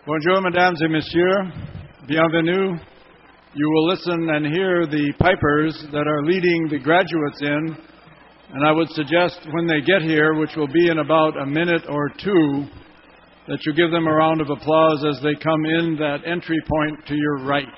Bonjour, mesdames et messieurs. Bienvenue. You will listen and hear the pipers that are leading the graduates in, and I would suggest when they get here, which will be in about a minute or two, that you give them a round of applause as they come in that entry point to your right.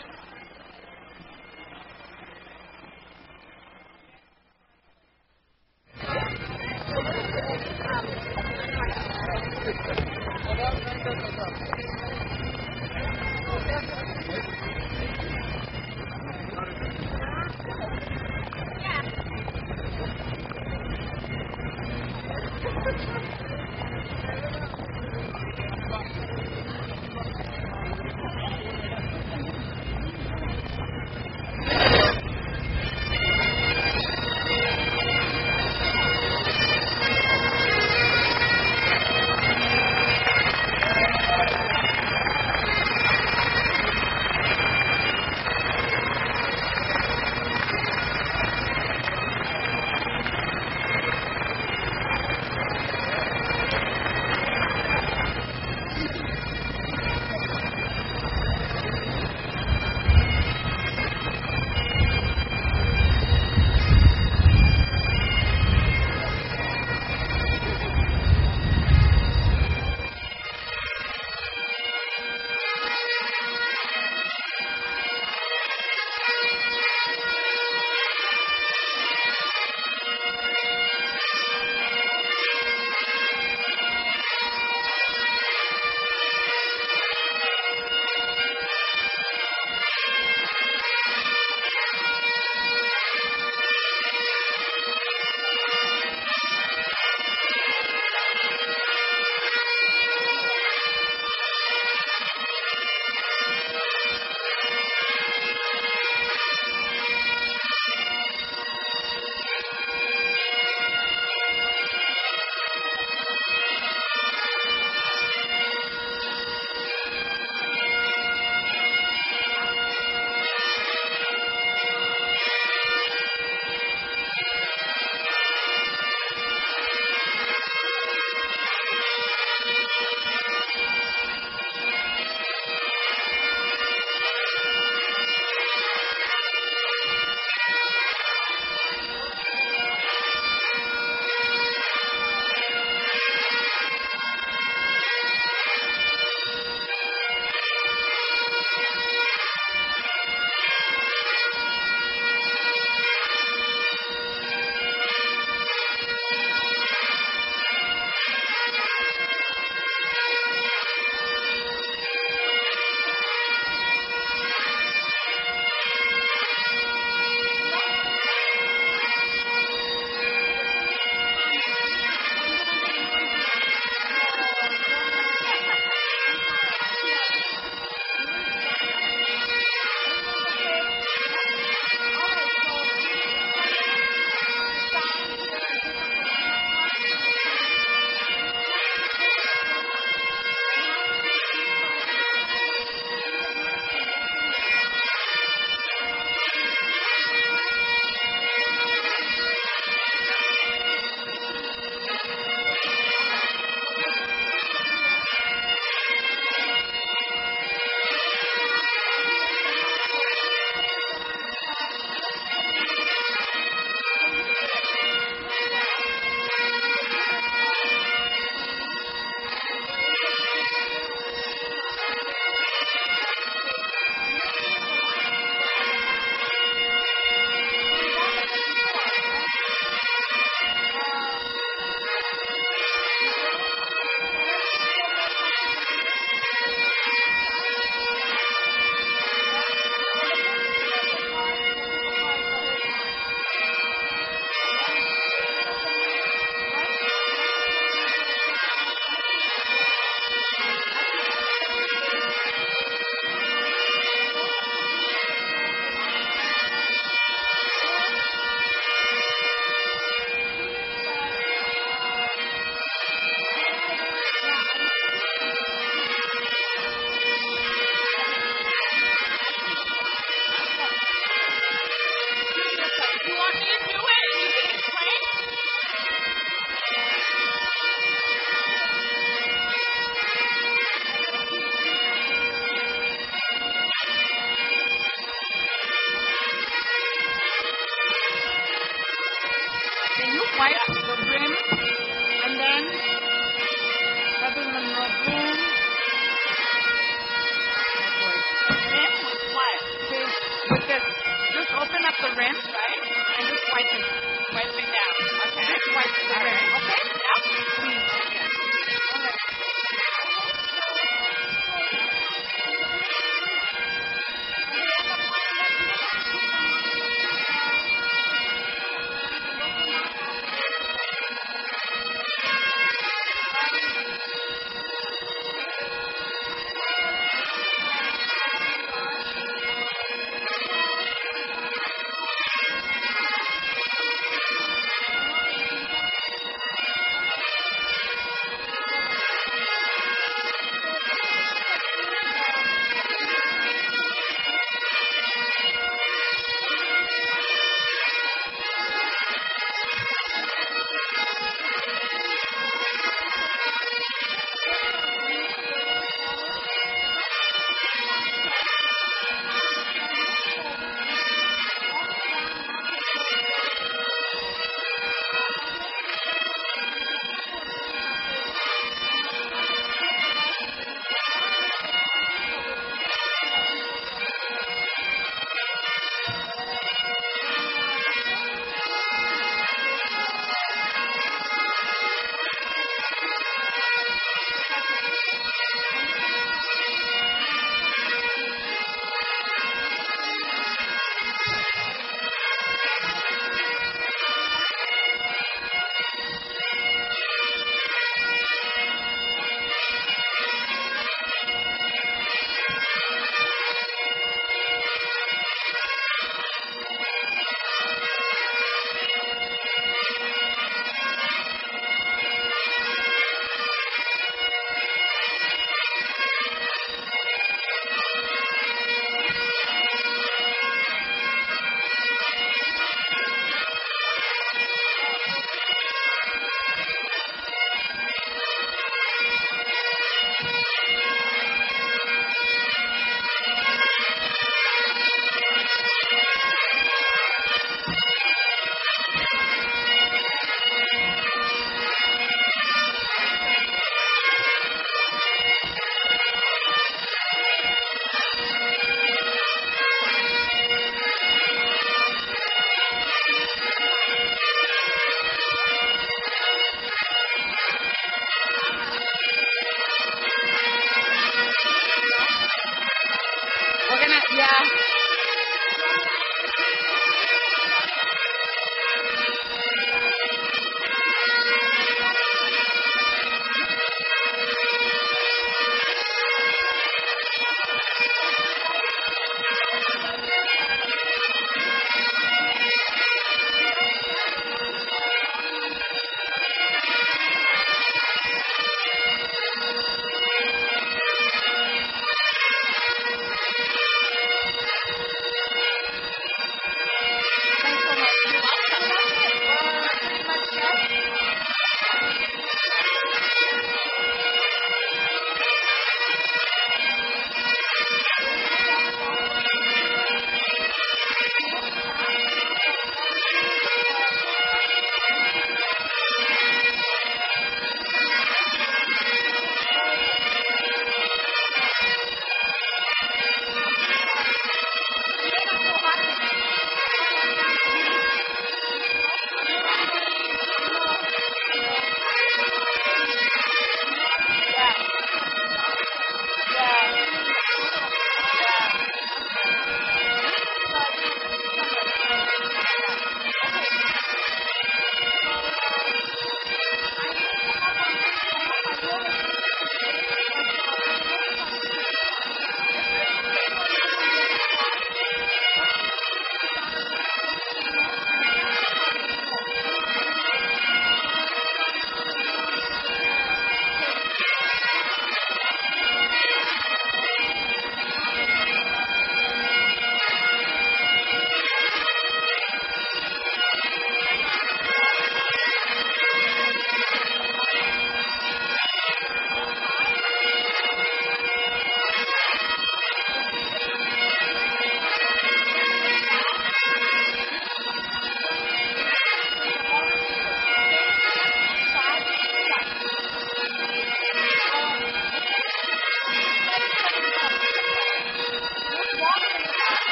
wipe the rim, and then rather than the broom. Rim with what? With this. Just open up the rim, right? And just wipe it. Wipe it down. Okay. Just wipe the rim. Right. Okay? Yeah? Please. Okay. All right.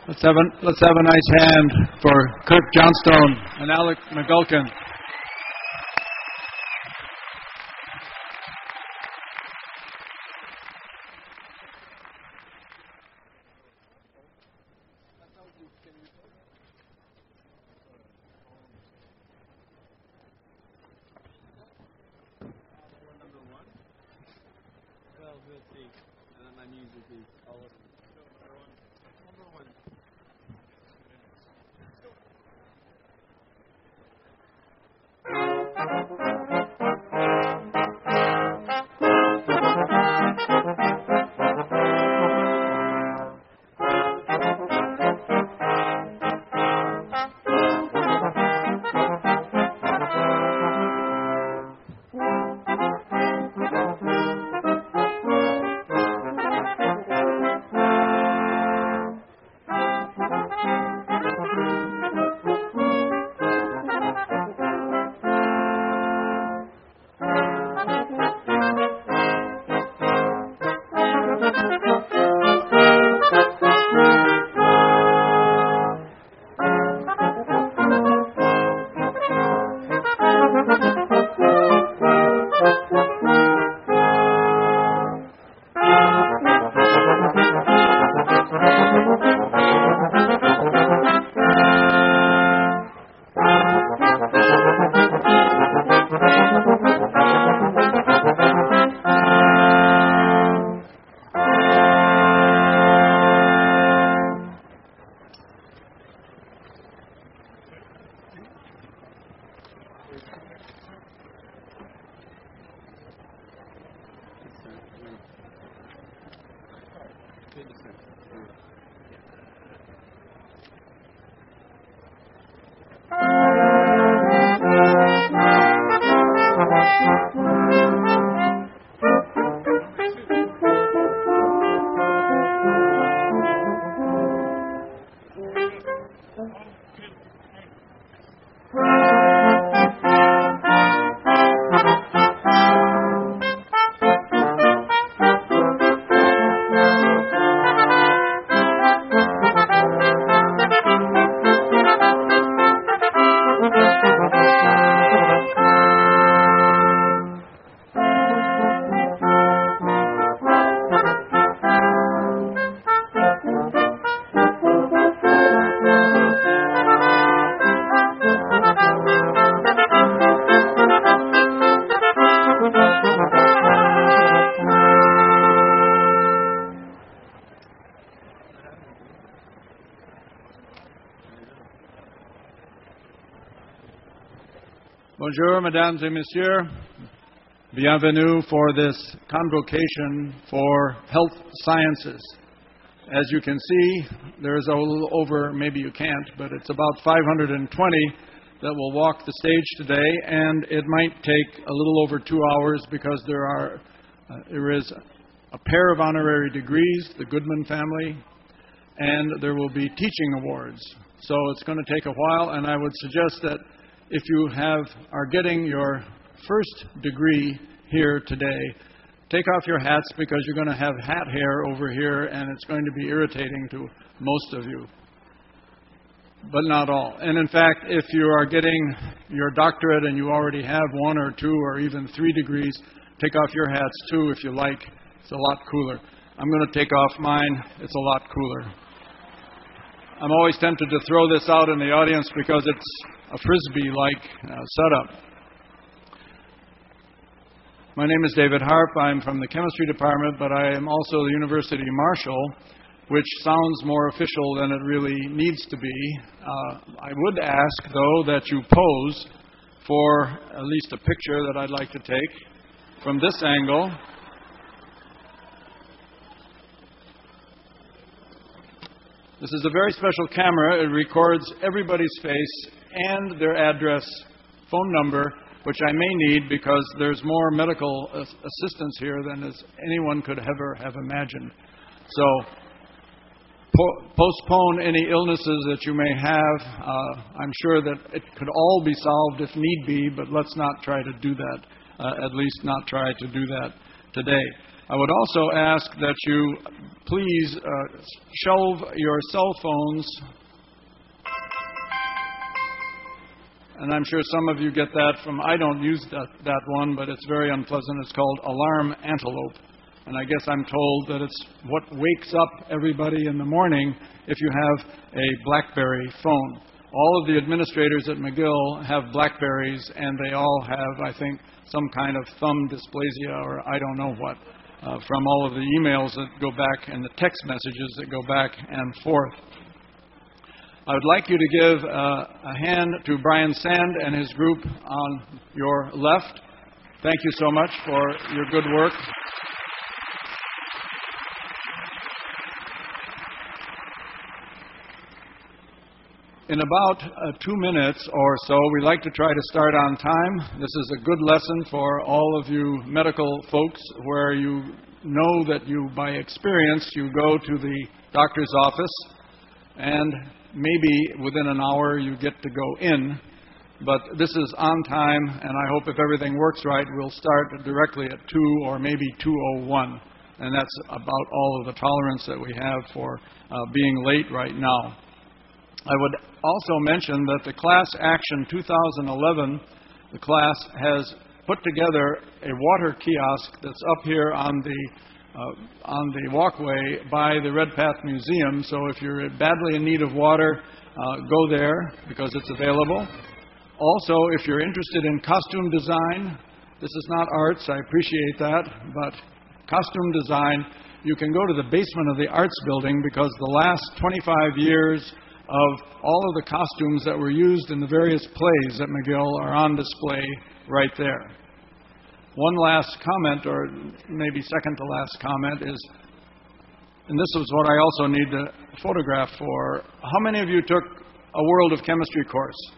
Let's have a nice hand for Kirk Johnstone and Alec McGulkin. Bonjour, mesdames et messieurs. Bienvenue for this convocation for health sciences. As you can see, there's a little over, maybe you can't, but it's about 520 that will walk the stage today, and it might take a little over 2 hours because there is a pair of honorary degrees, the Goodman family, and there will be teaching awards. So it's going to take a while, and I would suggest that if you are getting your first degree here today, take off your hats because you're going to have hat hair over here and it's going to be irritating to most of you, but not all. And in fact, if you are getting your doctorate and you already have 1 or 2 or even 3 degrees, take off your hats too if you like. It's a lot cooler. I'm going to take off mine. It's a lot cooler. I'm always tempted to throw this out in the audience because it's a Frisbee-like setup. My name is David Harp. I'm from the chemistry department, but I am also the University Marshal, which sounds more official than it really needs to be. I would ask, though, that you pose for at least a picture that I'd like to take from this angle. This is a very special camera. It records everybody's face and their address, phone number, which I may need because there's more medical assistance here than anyone could ever have imagined. So postpone any illnesses that you may have. I'm sure that it could all be solved if need be, but let's not try to do that, at least not try to do that today. I would also ask that you please shelve your cell phones. And I'm sure some of you get that from, I don't use that one, but it's very unpleasant. It's called Alarm Antelope. And I guess I'm told that it's what wakes up everybody in the morning if you have a BlackBerry phone. All of the administrators at McGill have BlackBerries, and they all have, I think, some kind of thumb dysplasia or I don't know what, from all of the emails that go back and the text messages that go back and forth. I would like you to give a hand to Brian Sand and his group on your left. Thank you so much for your good work. In about 2 minutes or so, we like to try to start on time. This is a good lesson for all of you medical folks where you know that you, by experience, you go to the doctor's office and maybe within an hour you get to go in. But this is on time, and I hope if everything works right, we'll start directly at 2 or maybe 2:01. And that's about all of the tolerance that we have for being late right now. I would also mention that the Class Action 2011, the class has put together a water kiosk that's up here on the walkway by the Redpath Museum. So if you're badly in need of water, go there because it's available. Also, if you're interested in costume design, this is not arts, I appreciate that, but costume design, you can go to the basement of the Arts Building because the last 25 years of all of the costumes that were used in the various plays at McGill are on display right there. One last comment, or maybe second to last comment, is, and this is what I also need to photograph for, how many of you took a World of Chemistry course?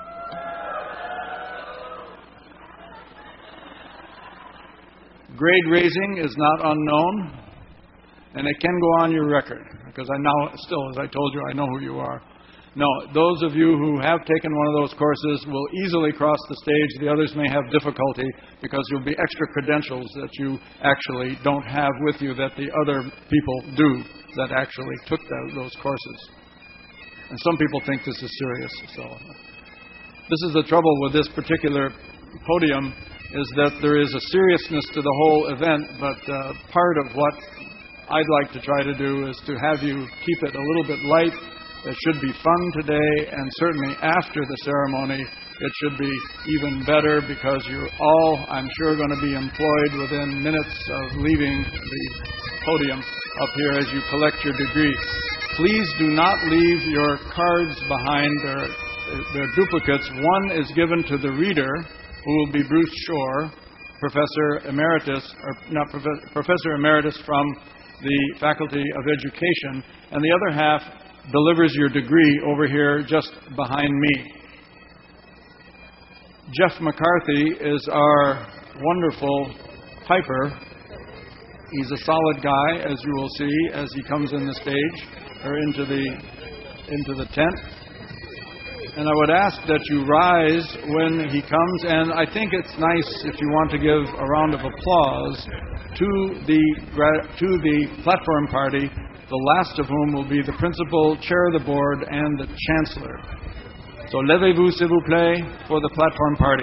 Grade raising is not unknown, and it can go on your record, because I now, still, as I told you, I know who you are. No, those of you who have taken one of those courses will easily cross the stage. The others may have difficulty because there will be extra credentials that you actually don't have with you that the other people do that actually took those courses. And some people think this is serious. So this is the trouble with this particular podium, is that there is a seriousness to the whole event, but part of what I'd like to try to do is to have you keep it a little bit light. It should be fun today, and certainly after the ceremony, it should be even better because you're all, I'm sure, going to be employed within minutes of leaving the podium up here as you collect your degree. Please do not leave your cards behind. They're duplicates. One is given to the reader, who will be Bruce Shore, Professor Emeritus from the Faculty of Education, and the other half delivers your degree over here just behind me. Jeff McCarthy is our wonderful piper. He's a solid guy, as you will see, as he comes in the stage, or into the tent. And I would ask that you rise when he comes, and I think it's nice if you want to give a round of applause to the platform party, the last of whom will be the principal, chair of the board, and the chancellor. So levez-vous, s'il vous plaît, for the platform party.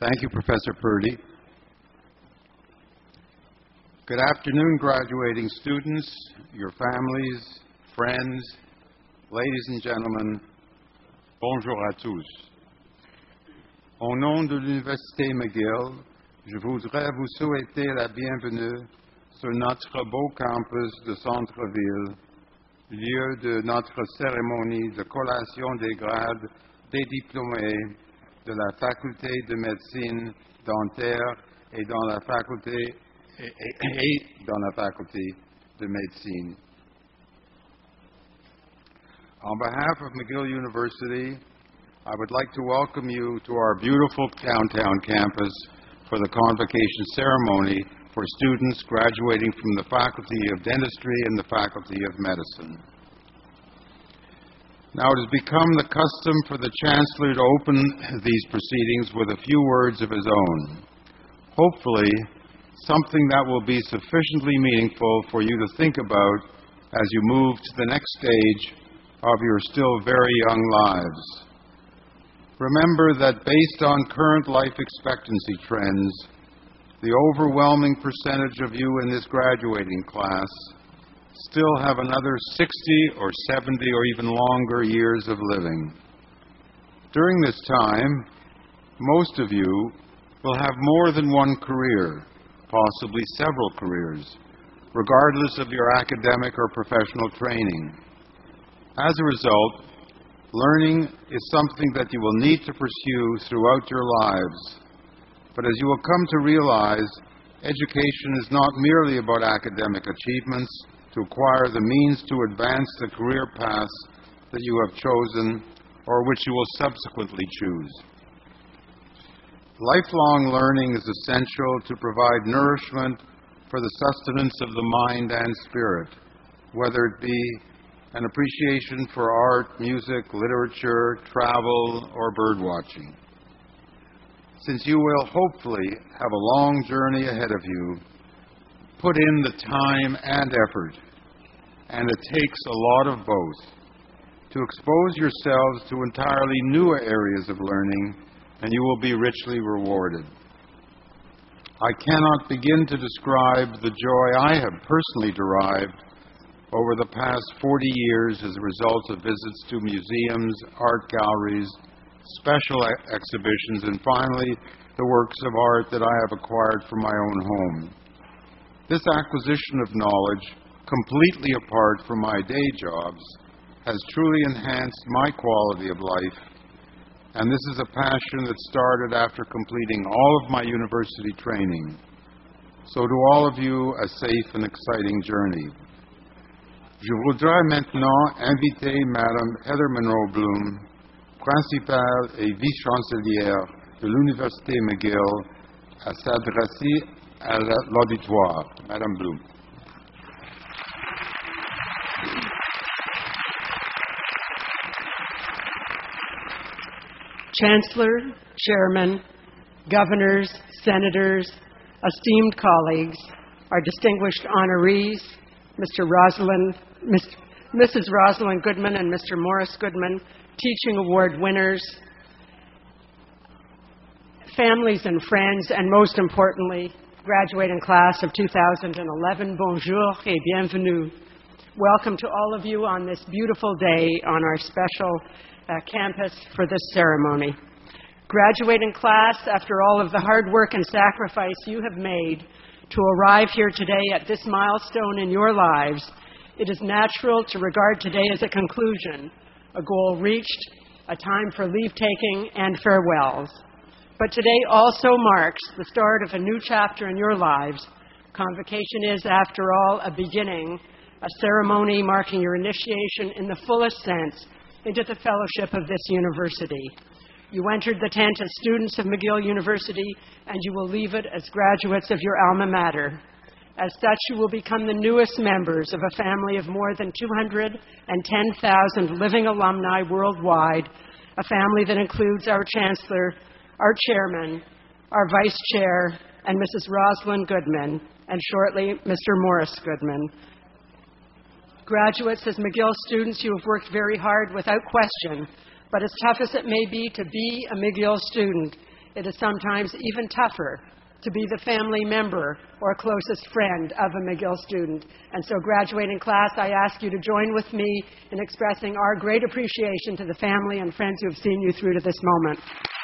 Thank you, Professor Purdy. Good afternoon, graduating students, your families, friends, ladies and gentlemen. Bonjour à tous. Au nom de l'Université McGill, je voudrais vous souhaiter la bienvenue sur notre beau campus de centre-ville, lieu de notre cérémonie de collation des grades des diplômés de la faculté de médecine dentaire et dans la faculté de médecine. On behalf of McGill University, I would like to welcome you to our beautiful downtown campus for the convocation ceremony for students graduating from the Faculty of Dentistry and the Faculty of Medicine. Now, it has become the custom for the Chancellor to open these proceedings with a few words of his own. Hopefully, something that will be sufficiently meaningful for you to think about as you move to the next stage of your still very young lives. Remember that based on current life expectancy trends, the overwhelming percentage of you in this graduating class still have another 60 or 70 or even longer years of living. During this time, most of you will have more than one career, possibly several careers, regardless of your academic or professional training. As a result, learning is something that you will need to pursue throughout your lives. But as you will come to realize, education is not merely about academic achievements to acquire the means to advance the career paths that you have chosen or which you will subsequently choose. Lifelong learning is essential to provide nourishment for the sustenance of the mind and spirit, whether it be an appreciation for art, music, literature, travel, or birdwatching. Since you will hopefully have a long journey ahead of you, put in the time and effort, and it takes a lot of both, to expose yourselves to entirely new areas of learning, and you will be richly rewarded. I cannot begin to describe the joy I have personally derived over the past 40 years as a result of visits to museums, art galleries, special exhibitions, and finally, the works of art that I have acquired from my own home. This acquisition of knowledge, completely apart from my day jobs, has truly enhanced my quality of life, and this is a passion that started after completing all of my university training. So to all of you, a safe and exciting journey. Je voudrais maintenant inviter Madame Heather Monroe Bloom, principale et vice-chancelière de l'Université McGill, à s'adresser à l'auditoire. Madame Bloom. Chancellor, Chairman, Governors, Senators, esteemed colleagues, our distinguished honorees, Mrs. Rosalind Goodman and Mr. Morris Goodman, Teaching Award winners, families and friends, and most importantly, graduating class of 2011, bonjour et bienvenue. Welcome to all of you on this beautiful day on our special campus for this ceremony. Graduating class, after all of the hard work and sacrifice you have made to arrive here today at this milestone in your lives, it is natural to regard today as a conclusion, a goal reached, a time for leave-taking and farewells. But today also marks the start of a new chapter in your lives. Convocation is, after all, a beginning, a ceremony marking your initiation in the fullest sense into the fellowship of this university. You entered the tent as students of McGill University, and you will leave it as graduates of your alma mater. As such, you will become the newest members of a family of more than 210,000 living alumni worldwide, a family that includes our Chancellor, our Chairman, our Vice Chair, and Mrs. Rosalind Goodman, and shortly, Mr. Morris Goodman. Graduates, as McGill students, you have worked very hard without question, but as tough as it may be to be a McGill student, it is sometimes even tougher to be the family member or closest friend of a McGill student. And so, graduating class, I ask you to join with me in expressing our great appreciation to the family and friends who have seen you through to this moment.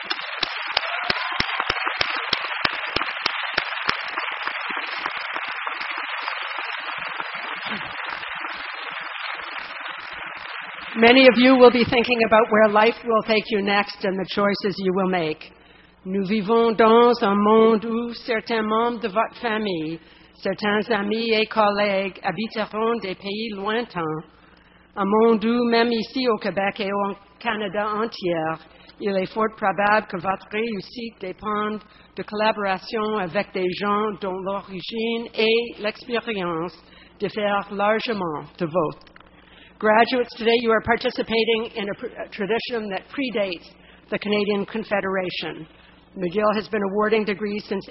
Many of you will be thinking about where life will take you next and the choices you will make. Nous vivons dans un monde où certains membres de votre famille, certains amis et collègues habiteront des pays lointains. Un monde où, même ici au Québec et au Canada entier, il est fort probable que votre réussite dépende de collaboration avec des gens dont l'origine et l'expérience diffèrent largement de vôtre. Graduates, today you are participating in a tradition that predates the Canadian Confederation. McGill has been awarding degrees since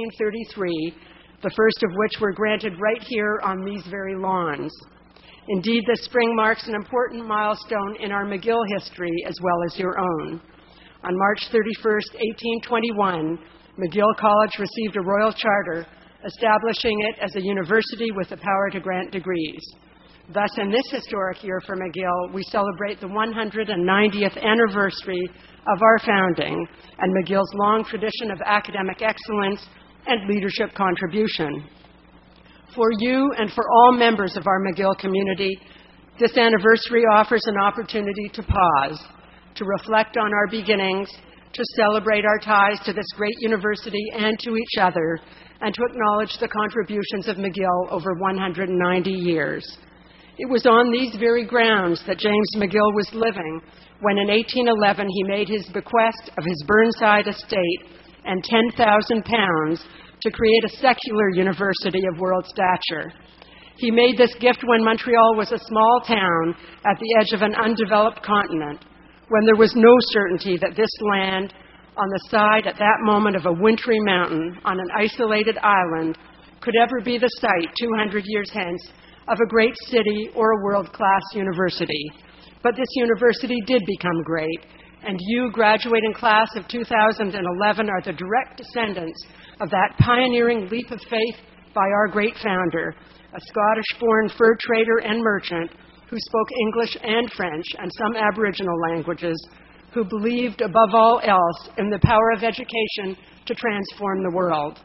1833, the first of which were granted right here on these very lawns. Indeed, this spring marks an important milestone in our McGill history as well as your own. On March 31st, 1821, McGill College received a royal charter establishing it as a university with the power to grant degrees. Thus, in this historic year for McGill, we celebrate the 190th anniversary of our founding and McGill's long tradition of academic excellence and leadership contribution. For you and for all members of our McGill community, this anniversary offers an opportunity to pause, to reflect on our beginnings, to celebrate our ties to this great university and to each other, and to acknowledge the contributions of McGill over 190 years. It was on these very grounds that James McGill was living when in 1811 he made his bequest of his Burnside estate and £10,000 to create a secular university of world stature. He made this gift when Montreal was a small town at the edge of an undeveloped continent, when there was no certainty that this land, on the side at that moment of a wintry mountain on an isolated island, could ever be the site 200 years hence of a great city or a world-class university. But this university did become great, and you, graduating class of 2011, are the direct descendants of that pioneering leap of faith by our great founder, a Scottish-born fur trader and merchant who spoke English and French and some Aboriginal languages, who believed above all else in the power of education to transform the world.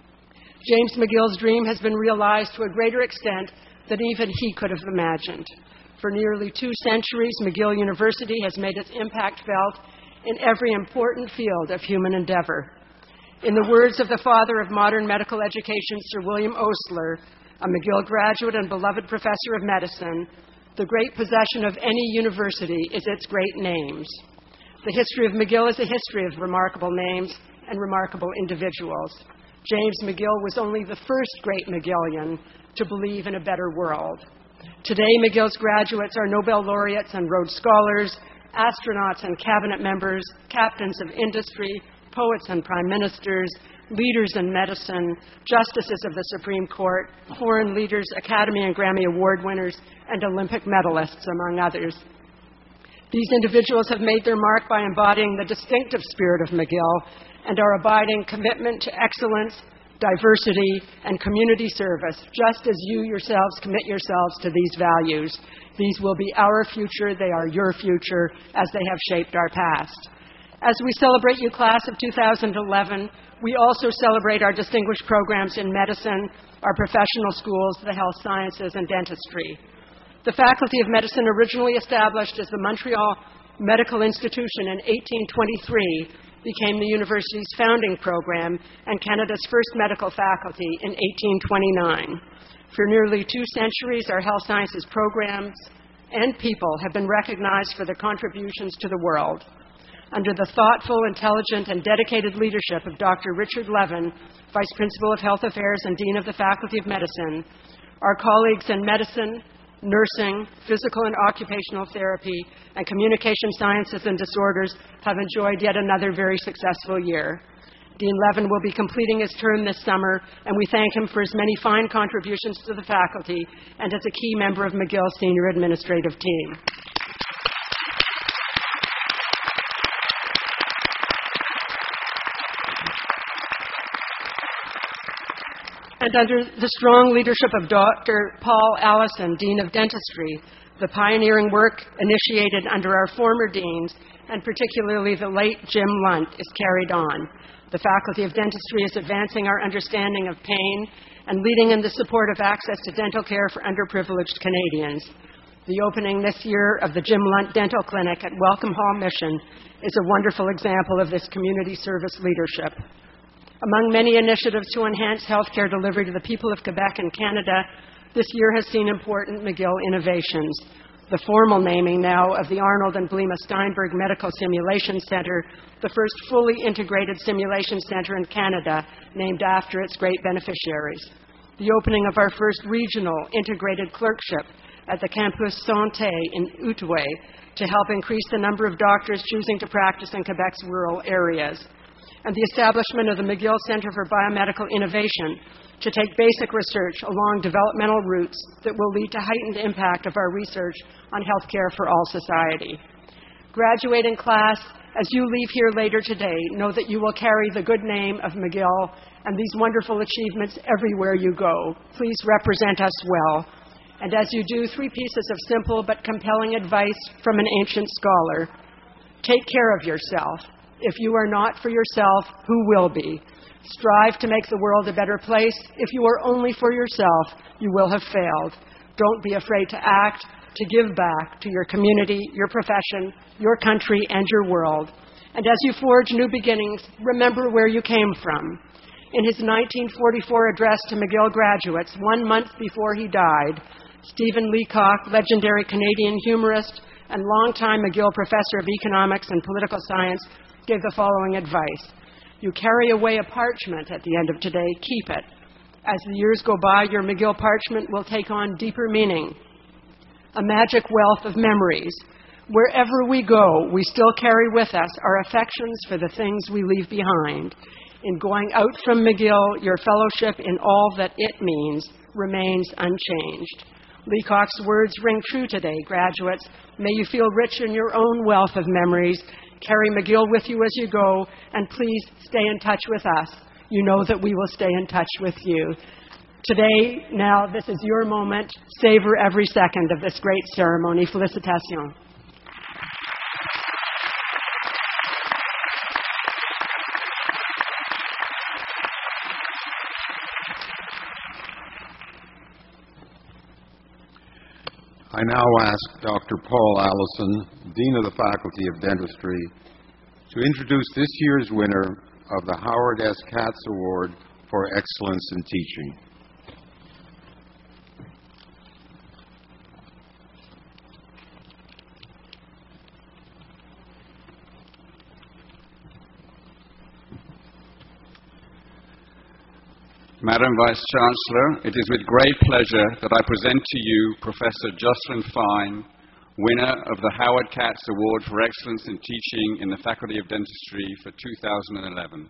James McGill's dream has been realized to a greater extent than even he could have imagined. For nearly 2 centuries, McGill University has made its impact felt in every important field of human endeavor. In the words of the father of modern medical education, Sir William Osler, a McGill graduate and beloved professor of medicine, the great possession of any university is its great names. The history of McGill is a history of remarkable names and remarkable individuals. James McGill was only the first great McGillian to believe in a better world. Today, McGill's graduates are Nobel laureates and Rhodes Scholars, astronauts and cabinet members, captains of industry, poets and prime ministers, leaders in medicine, justices of the Supreme Court, foreign leaders, Academy and Grammy Award winners, and Olympic medalists, among others. These individuals have made their mark by embodying the distinctive spirit of McGill and our abiding commitment to excellence, diversity, and community service, just as you yourselves commit yourselves to these values. These will be our future, they are your future, as they have shaped our past. As we celebrate you, class of 2011, we also celebrate our distinguished programs in medicine, our professional schools, the health sciences, and dentistry. The Faculty of Medicine, originally established as the Montreal Medical Institution in 1823, became the university's founding program and Canada's first medical faculty in 1829. For nearly 2 centuries, our health sciences programs and people have been recognized for their contributions to the world. Under the thoughtful, intelligent, and dedicated leadership of Dr. Richard Levin, Vice Principal of Health Affairs and Dean of the Faculty of Medicine, our colleagues in medicine, nursing, physical and occupational therapy, and communication sciences and disorders have enjoyed yet another very successful year. Dean Levin will be completing his term this summer, and we thank him for his many fine contributions to the faculty and as a key member of McGill's senior administrative team. And under the strong leadership of Dr. Paul Allison, Dean of Dentistry, the pioneering work initiated under our former deans, and particularly the late Jim Lunt, is carried on. The Faculty of Dentistry is advancing our understanding of pain and leading in the support of access to dental care for underprivileged Canadians. The opening this year of the Jim Lunt Dental Clinic at Welcome Hall Mission is a wonderful example of this community service leadership. Among many initiatives to enhance healthcare delivery to the people of Quebec and Canada, this year has seen important McGill innovations. The formal naming now of the Arnold and Blema Steinberg Medical Simulation Centre, the first fully integrated simulation centre in Canada, named after its great beneficiaries. The opening of our first regional integrated clerkship at the Campus Santé in Outaouais to help increase the number of doctors choosing to practice in Quebec's rural areas. And the establishment of the McGill Centre for Biomedical Innovation to take basic research along developmental routes that will lead to heightened impact of our research on healthcare for all society. Graduating class, as you leave here later today, know that you will carry the good name of McGill and these wonderful achievements everywhere you go. Please represent us well. And as you do, 3 pieces of simple but compelling advice from an ancient scholar. Take care of yourself. If you are not for yourself, who will be? Strive to make the world a better place. If you are only for yourself, you will have failed. Don't be afraid to act, to give back to your community, your profession, your country, and your world. And as you forge new beginnings, remember where you came from. In his 1944 address to McGill graduates, 1 month before he died, Stephen Leacock, legendary Canadian humorist and longtime McGill professor of economics and political science, gave the following advice. You carry away a parchment at the end of today, keep it. As the years go by, your McGill parchment will take on deeper meaning, a magic wealth of memories. Wherever we go, we still carry with us our affections for the things we leave behind. In going out from McGill, your fellowship in all that it means remains unchanged. Leacock's words ring true today, graduates. May you feel rich in your own wealth of memories. Carry McGill with you as you go, and please stay in touch with us. You know that we will stay in touch with you. Today, now, this is your moment. Savor every second of this great ceremony. Félicitations. I now ask Dr. Paul Allison, Dean of the Faculty of Dentistry, to introduce this year's winner of the Howard S. Katz Award for Excellence in Teaching. Madam Vice-Chancellor, it is with great pleasure that I present to you Professor Jocelyn Fine, winner of the Howard Katz Award for Excellence in Teaching in the Faculty of Dentistry for 2011.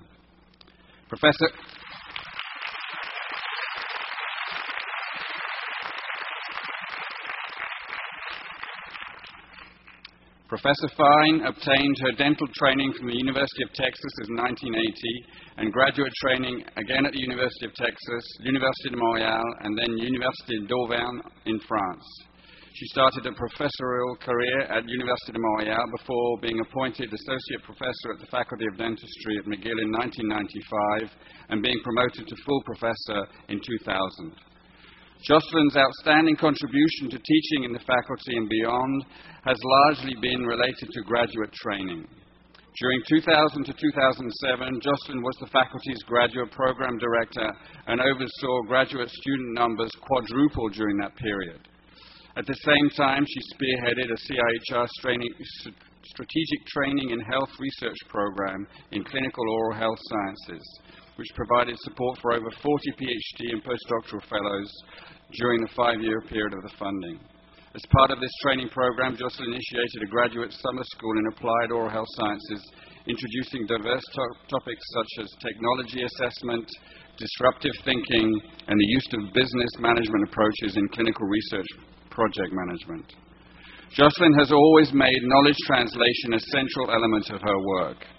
Professor Fine obtained her dental training from the University of Texas in 1980 and graduate training again at the University of Texas, Université de Montréal, and then Université d'Auvergne in France. She started a professorial career at Université de Montréal before being appointed associate professor at the Faculty of Dentistry at McGill in 1995 and being promoted to full professor in 2000. Jocelyn's outstanding contribution to teaching in the faculty and beyond has largely been related to graduate training. During 2000 to 2007, Jocelyn was the faculty's graduate program director and oversaw graduate student numbers quadruple during that period. At the same time, she spearheaded a CIHR strategic training in health research program in clinical oral health sciences, which provided support for over 40 PhD and postdoctoral fellows during the 5-year period of the funding. As part of this training program, Jocelyn initiated a graduate summer school in applied oral health sciences, introducing diverse topics such as technology assessment, disruptive thinking, and the use of business management approaches in clinical research project management. Jocelyn has always made knowledge translation a central element of her work.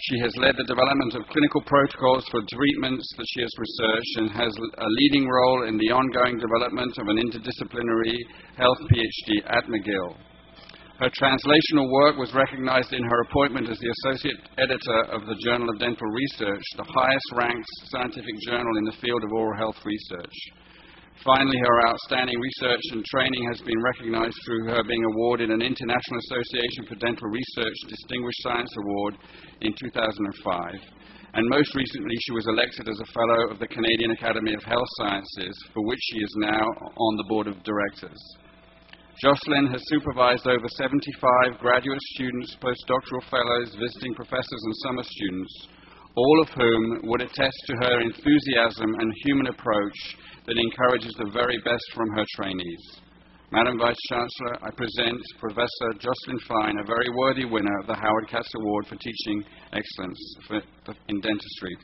She has led the development of clinical protocols for treatments that she has researched and has a leading role in the ongoing development of an interdisciplinary health PhD at McGill. Her translational work was recognized in her appointment as the Associate Editor of the Journal of Dental Research, the highest-ranked scientific journal in the field of oral health research. Finally, her outstanding research and training has been recognized through her being awarded an International Association for Dental Research Distinguished Science Award in 2005. And most recently, she was elected as a Fellow of the Canadian Academy of Health Sciences, for which she is now on the Board of Directors. Jocelyn has supervised over 75 graduate students, postdoctoral fellows, visiting professors, and summer students, all of whom would attest to her enthusiasm and human approach that encourages the very best from her trainees. Madam Vice-Chancellor, I present Professor Jocelyn Fine, a very worthy winner of the Howard Katz Award for Teaching Excellence in Dentistry.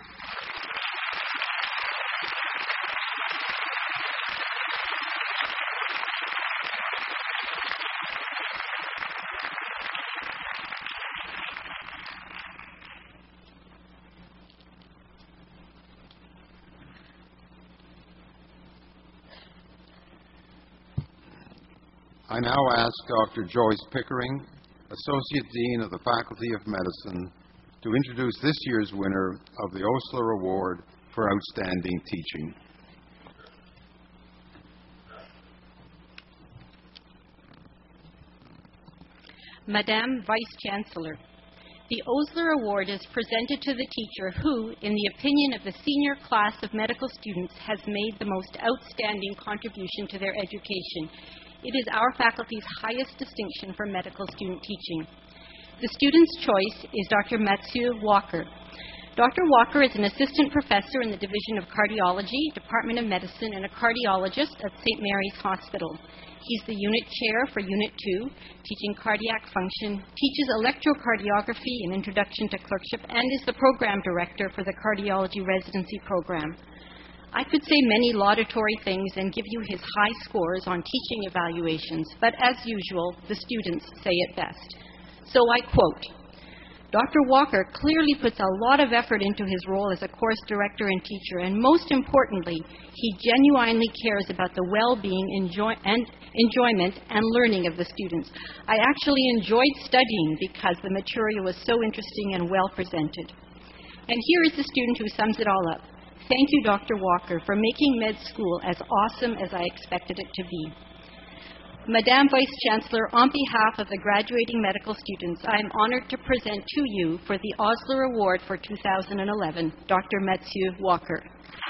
I now ask Dr. Joyce Pickering, Associate Dean of the Faculty of Medicine, to introduce this year's winner of the Osler Award for Outstanding Teaching. Madame Vice-Chancellor, the Osler Award is presented to the teacher who, in the opinion of the senior class of medical students, has made the most outstanding contribution to their education. It is our faculty's highest distinction for medical student teaching. The student's choice is Dr. Mathieu Walker. Dr. Walker is an assistant professor in the Division of Cardiology, Department of Medicine, and a cardiologist at St. Mary's Hospital. He's the unit chair for Unit 2, teaching cardiac function, teaches electrocardiography and introduction to clerkship, and is the program director for the cardiology residency program. I could say many laudatory things and give you his high scores on teaching evaluations, but as usual, the students say it best. So I quote, Dr. Walker clearly puts a lot of effort into his role as a course director and teacher, and most importantly, he genuinely cares about the well-being, enjoyment, and learning of the students. I actually enjoyed studying because the material was so interesting and well presented. And here is the student who sums it all up. Thank you, Dr. Walker, for making med school as awesome as I expected it to be. Madame Vice-Chancellor, on behalf of the graduating medical students, I am honored to present to you for the Osler Award for 2011, Dr. Mathieu Walker.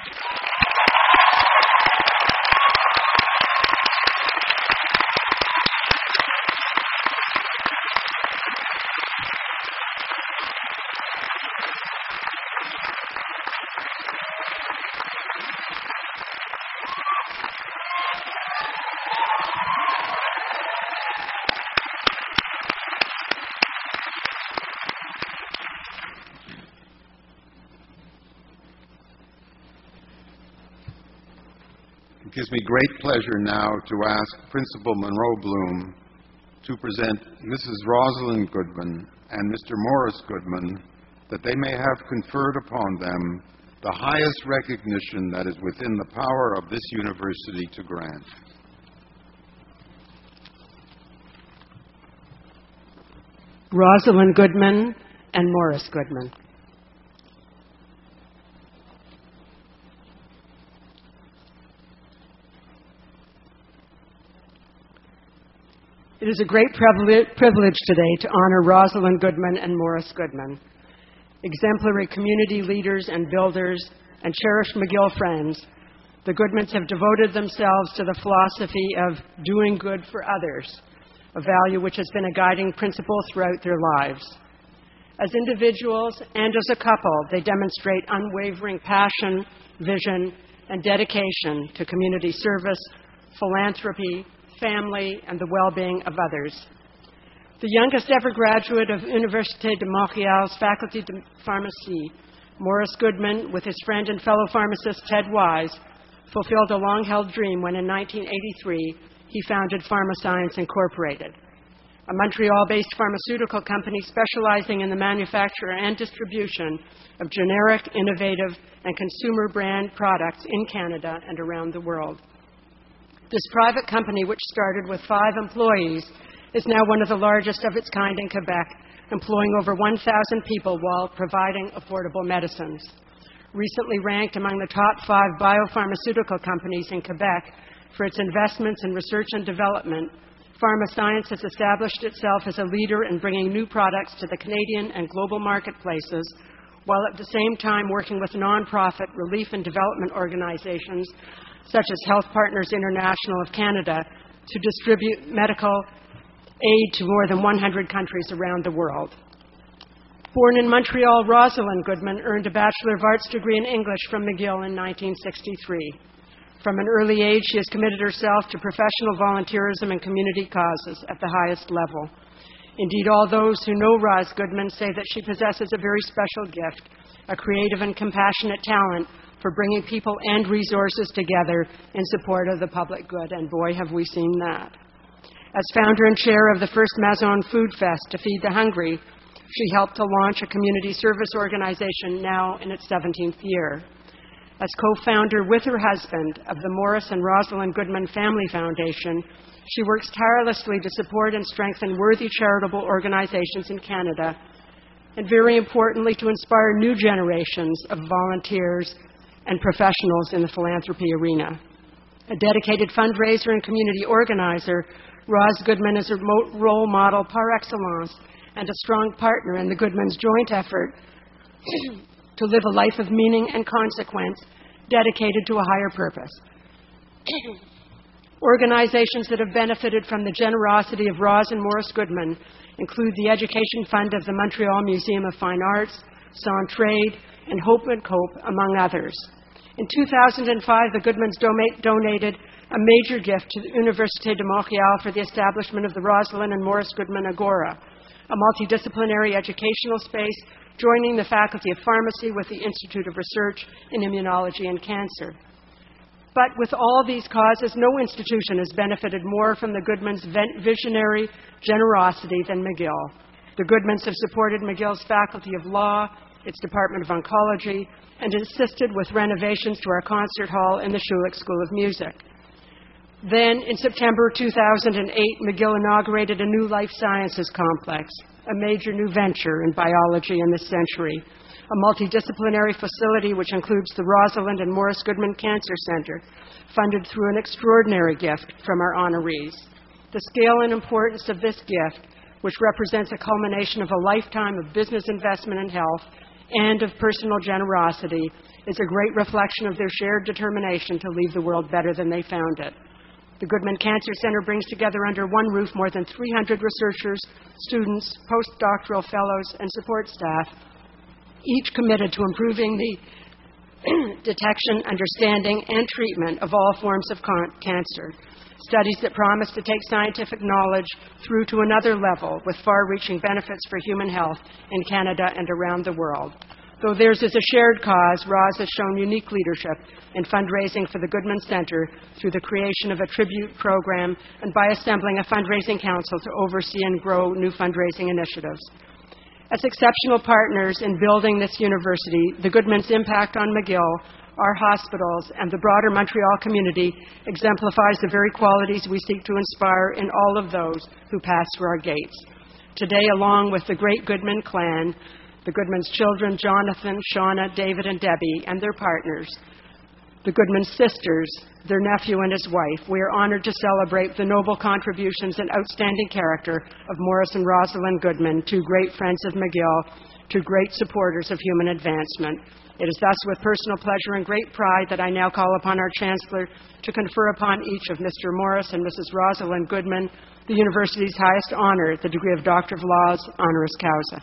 It gives me great pleasure now to ask Principal Monroe Bloom to present Mrs. Rosalind Goodman and Mr. Morris Goodman, that they may have conferred upon them the highest recognition that is within the power of this university to grant. Rosalind Goodman and Morris Goodman. It is a great privilege today to honor Rosalind Goodman and Morris Goodman, exemplary community leaders and builders and cherished McGill friends. The Goodmans have devoted themselves to the philosophy of doing good for others, a value which has been a guiding principle throughout their lives. As individuals and as a couple, they demonstrate unwavering passion, vision, and dedication to community service, philanthropy, family, and the well-being of others. The youngest ever graduate of Université de Montréal's Faculty de Pharmacie, Morris Goodman, with his friend and fellow pharmacist Ted Wise, fulfilled a long-held dream when in 1983 he founded Pharmascience Incorporated. a Montreal-based pharmaceutical company specializing in the manufacture and distribution of generic, innovative, and consumer brand products in Canada and around the world. This private company, which started with 5 employees, is now one of the largest of its kind in Quebec, employing over 1,000 people while providing affordable medicines. Recently ranked among the top 5 biopharmaceutical companies in Quebec for its investments in research and development, Pharmascience has established itself as a leader in bringing new products to the Canadian and global marketplaces, while at the same time working with nonprofit relief and development organizations such as Health Partners International of Canada to distribute medical aid to more than 100 countries around the world. Born in Montreal, Rosalind Goodman earned a Bachelor of Arts degree in English from McGill in 1963. From an early age, she has committed herself to professional volunteerism and community causes at the highest level. Indeed, all those who know Ros Goodman say that she possesses a very special gift, a creative and compassionate talent for bringing people and resources together in support of the public good, and boy, have we seen that. As founder and chair of the first Mazon Food Fest to feed the hungry, she helped to launch a community service organization now in its 17th year. As co-founder with her husband of the Morris and Rosalind Goodman Family Foundation, she works tirelessly to support and strengthen worthy charitable organizations in Canada, and very importantly, to inspire new generations of volunteers and professionals in the philanthropy arena. A dedicated fundraiser and community organizer, Ros Goodman is a role model par excellence and a strong partner in the Goodmans' joint effort to live a life of meaning and consequence dedicated to a higher purpose. Organizations that have benefited from the generosity of Ros and Morris Goodman include the Education Fund of the Montreal Museum of Fine Arts, Centraide, and Hope and Cope, among others. In 2005, the Goodmans donated a major gift to the Université de Montréal for the establishment of the Rosalind and Morris Goodman Agora, a multidisciplinary educational space joining the Faculty of Pharmacy with the Institute of Research in Immunology and Cancer. But with all these causes, no institution has benefited more from the Goodmans' visionary generosity than McGill. The Goodmans have supported McGill's Faculty of Law, its Department of Oncology, and assisted with renovations to our concert hall in the Schulich School of Music. Then, in September 2008, McGill inaugurated a new life sciences complex, a major new venture in biology in this century, a multidisciplinary facility which includes the Rosalind and Morris Goodman Cancer Center, funded through an extraordinary gift from our honorees. The scale and importance of this gift, which represents a culmination of a lifetime of business investment in health and of personal generosity, is a great reflection of their shared determination to leave the world better than they found it. The Goodman Cancer Center brings together under one roof more than 300 researchers, students, postdoctoral fellows, and support staff, each committed to improving the detection, understanding, and treatment of all forms of cancer. Studies that promise to take scientific knowledge through to another level with far-reaching benefits for human health in Canada and around the world. Though theirs is a shared cause, Ros has shown unique leadership in fundraising for the Goodman Center through the creation of a tribute program and by assembling a fundraising council to oversee and grow new fundraising initiatives. As exceptional partners in building this university, the Goodmans' impact on McGill, our hospitals, and the broader Montreal community exemplifies the very qualities we seek to inspire in all of those who pass through our gates. Today, along with the great Goodman clan, the Goodmans' children, Jonathan, Shauna, David, and Debbie, and their partners, the Goodman sisters, their nephew and his wife, we are honored to celebrate the noble contributions and outstanding character of Morris and Rosalind Goodman, two great friends of McGill, two great supporters of human advancement. It is thus with personal pleasure and great pride that I now call upon our Chancellor to confer upon each of Mr. Morris and Mrs. Rosalind Goodman the University's highest honor, the degree of Doctor of Laws, honoris causa.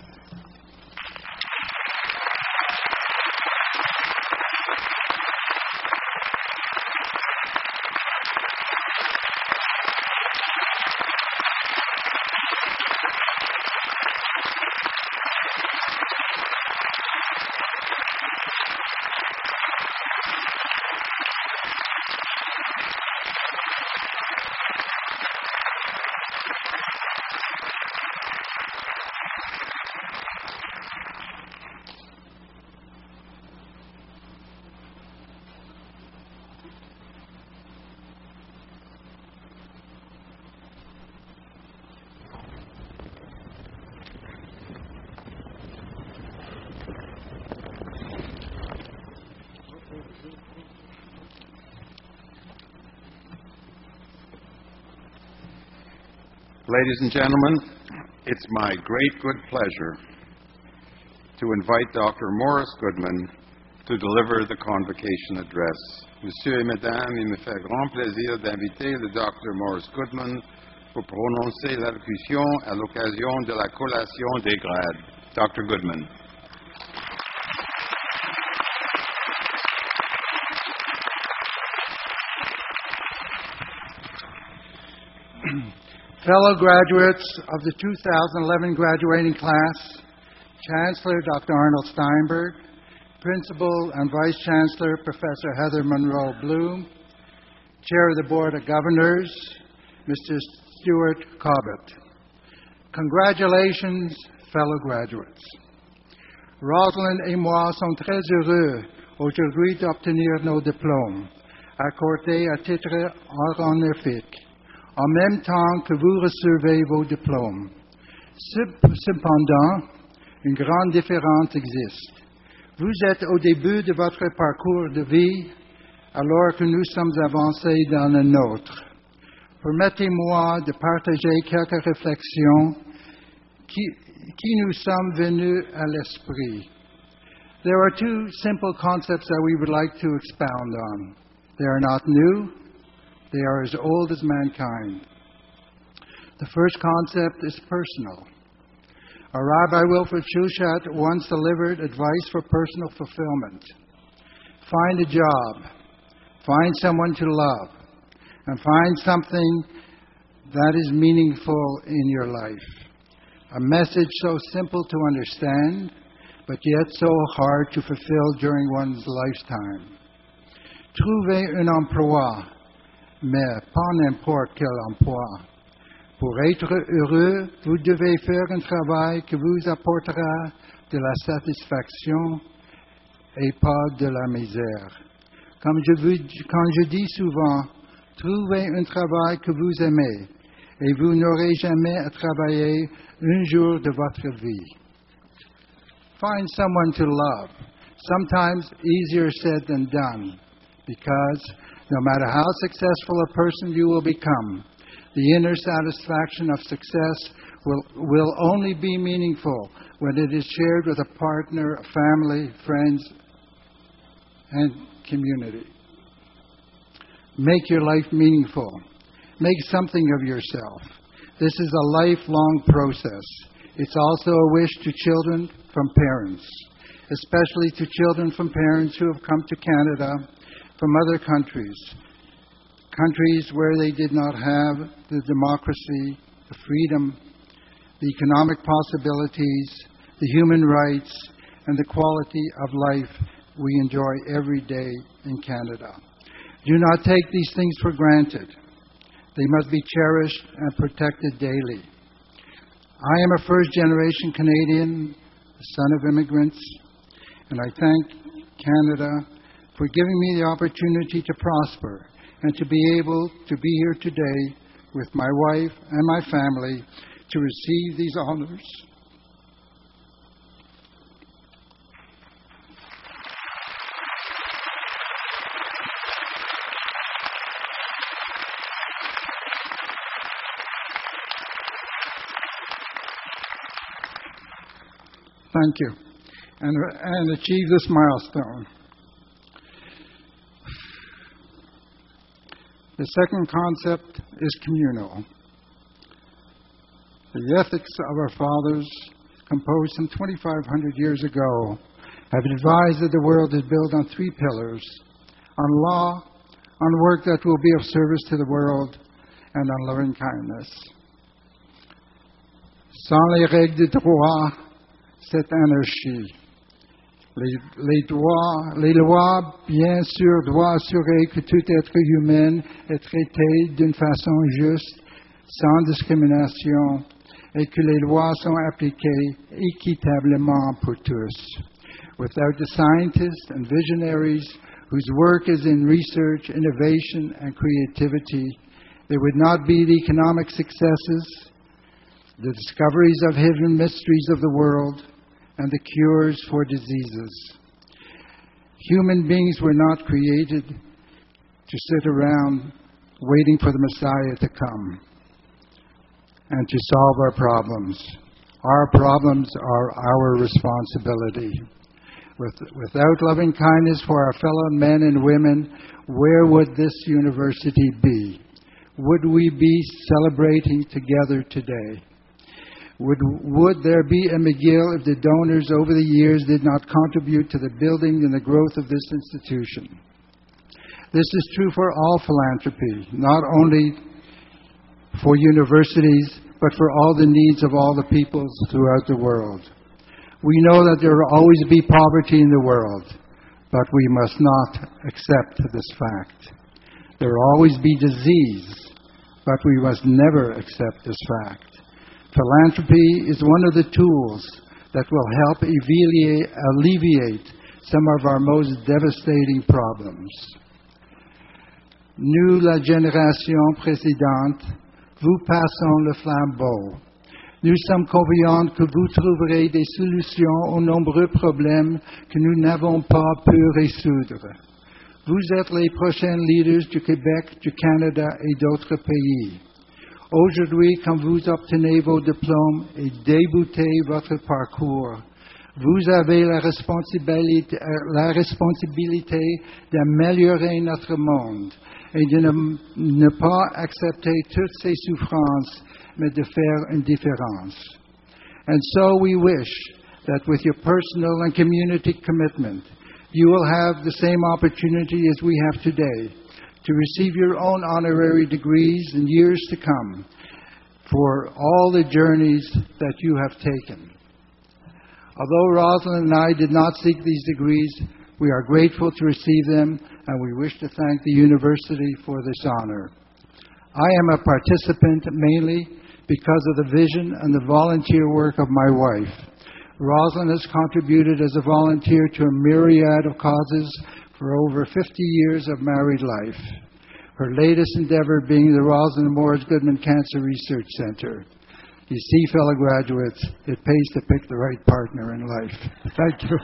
Ladies and gentlemen, it's my great good pleasure to invite Dr. Morris Goodman to deliver the convocation address. Messieurs et Mesdames, il me fait grand plaisir d'inviter le Dr. Morris Goodman pour prononcer l'allocution à l'occasion de la collation des grades. Dr. Goodman. Fellow graduates of the 2011 graduating class, Chancellor Dr. Arnold Steinberg, Principal and Vice Chancellor Professor Heather Monroe Bloom, Chair of the Board of Governors, Mr. Stuart Cobbett. Congratulations, fellow graduates. Rosalind et moi sommes très heureux aujourd'hui d'obtenir nos diplômes, accordés à titre honorifique, en même temps que vous recevez vos diplômes. Cependant, une grande différence existe. Vous êtes au début de votre parcours de vie, alors que nous sommes avancés dans le nôtre. Permettez-moi de partager quelques réflexions qui nous sont venues à l'esprit. There are two simple concepts that we would like to expound on. They are not new. They are as old as mankind. The first concept is personal. Our Rabbi Wilfred Shushat once delivered advice for personal fulfillment. Find a job, find someone to love, and find something that is meaningful in your life. A message so simple to understand, but yet so hard to fulfill during one's lifetime. Trouver un emploi, mais pas n'importe quel emploi. Pour être heureux, vous devez faire un travail qui vous apportera de la satisfaction et pas de la misère. Quand je dis souvent, trouvez un travail que vous aimez et vous n'aurez jamais à travailler un jour de votre vie. Find someone to love. Sometimes easier said than done, because no matter how successful a person you will become, the inner satisfaction of success will only be meaningful when it is shared with a partner, a family, friends, and community. Make your life meaningful. Make something of yourself. This is a lifelong process. It's also a wish to children from parents, especially to children from parents who have come to Canada from other countries where they did not have the democracy, the freedom, the economic possibilities, the human rights, and the quality of life we enjoy every day in Canada. Do not take these things for granted. They must be cherished and protected daily. I am a first-generation Canadian, the son of immigrants, and I thank Canada for giving me the opportunity to prosper and to be able to be here today with my wife and my family to receive these honors. Thank you. And achieve this milestone. The second concept is communal. The ethics of our fathers, composed some 2,500 years ago, have advised that the world is built on three pillars: on law, on work that will be of service to the world, and on loving kindness. Sans les règles de droit, c'est anarchie. Les lois, bien sûr, doivent assurer que tout être humain est traité d'une façon juste, sans discrimination, et que les lois sont appliquées équitablement pour tous. Without the scientists and visionaries whose work is in research, innovation, and creativity, there would not be the economic successes, the discoveries of hidden mysteries of the world, and the cures for diseases. Human beings were not created to sit around waiting for the Messiah to come. and to solve our problems. Our problems are our responsibility. Without loving kindness for our fellow men and women, where would this university be? Would we be celebrating together today? Would there be a McGill if the donors over the years did not contribute to the building and the growth of this institution? This is true for all philanthropy, not only for universities, but for all the needs of all the peoples throughout the world. We know that there will always be poverty in the world, but we must not accept this fact. There will always be disease, but we must never accept this fact. Philanthropy is one of the tools that will help alleviate some of our most devastating problems. Nous, la génération précédente, vous passons le flambeau. Nous sommes confiants que vous trouverez des solutions aux nombreux problèmes que nous n'avons pas pu résoudre. Vous êtes les prochains leaders du Québec, du Canada et d'autres pays. Aujourd'hui, quand vous obtenez vos diplômes et débutez votre parcours, vous avez la responsabilité d'améliorer notre monde et de ne pas accepter toutes ces souffrances, mais de faire une différence. And so we wish that with your personal and community commitment, you will have the same opportunity as we have today to receive your own honorary degrees in years to come for all the journeys that you have taken. Although Rosalind and I did not seek these degrees, we are grateful to receive them, and we wish to thank the university for this honor. I am a participant mainly because of the vision and the volunteer work of my wife. Rosalind has contributed as a volunteer to a myriad of causes for over 50 years of married life, her latest endeavor being the Rosalind Morris Goodman Cancer Research Center. You see, fellow graduates, it pays to pick the right partner in life. Thank you.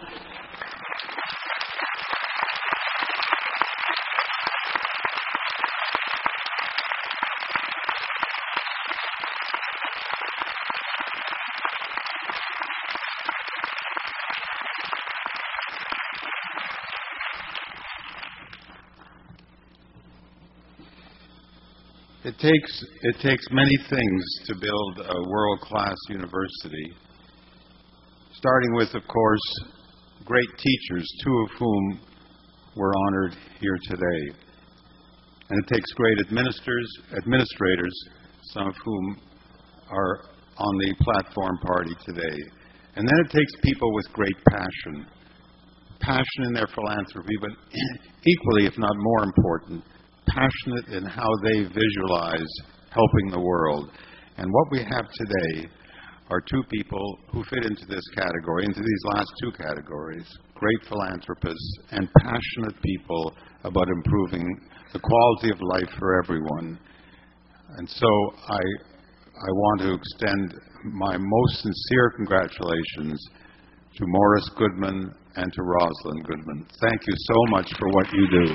It takes many things to build a world-class university, starting with, of course, great teachers, two of whom were honored here today. And it takes great administrators, some of whom are on the platform party today. And then it takes people with great passion in their philanthropy, but equally, if not more important, passionate in how they visualize helping the world. And what we have today are two people who fit into this category, into these last two categories, great philanthropists and passionate people about improving the quality of life for everyone. And so I want to extend my most sincere congratulations to Morris Goodman and to Rosalind Goodman. Thank you so much for what you do.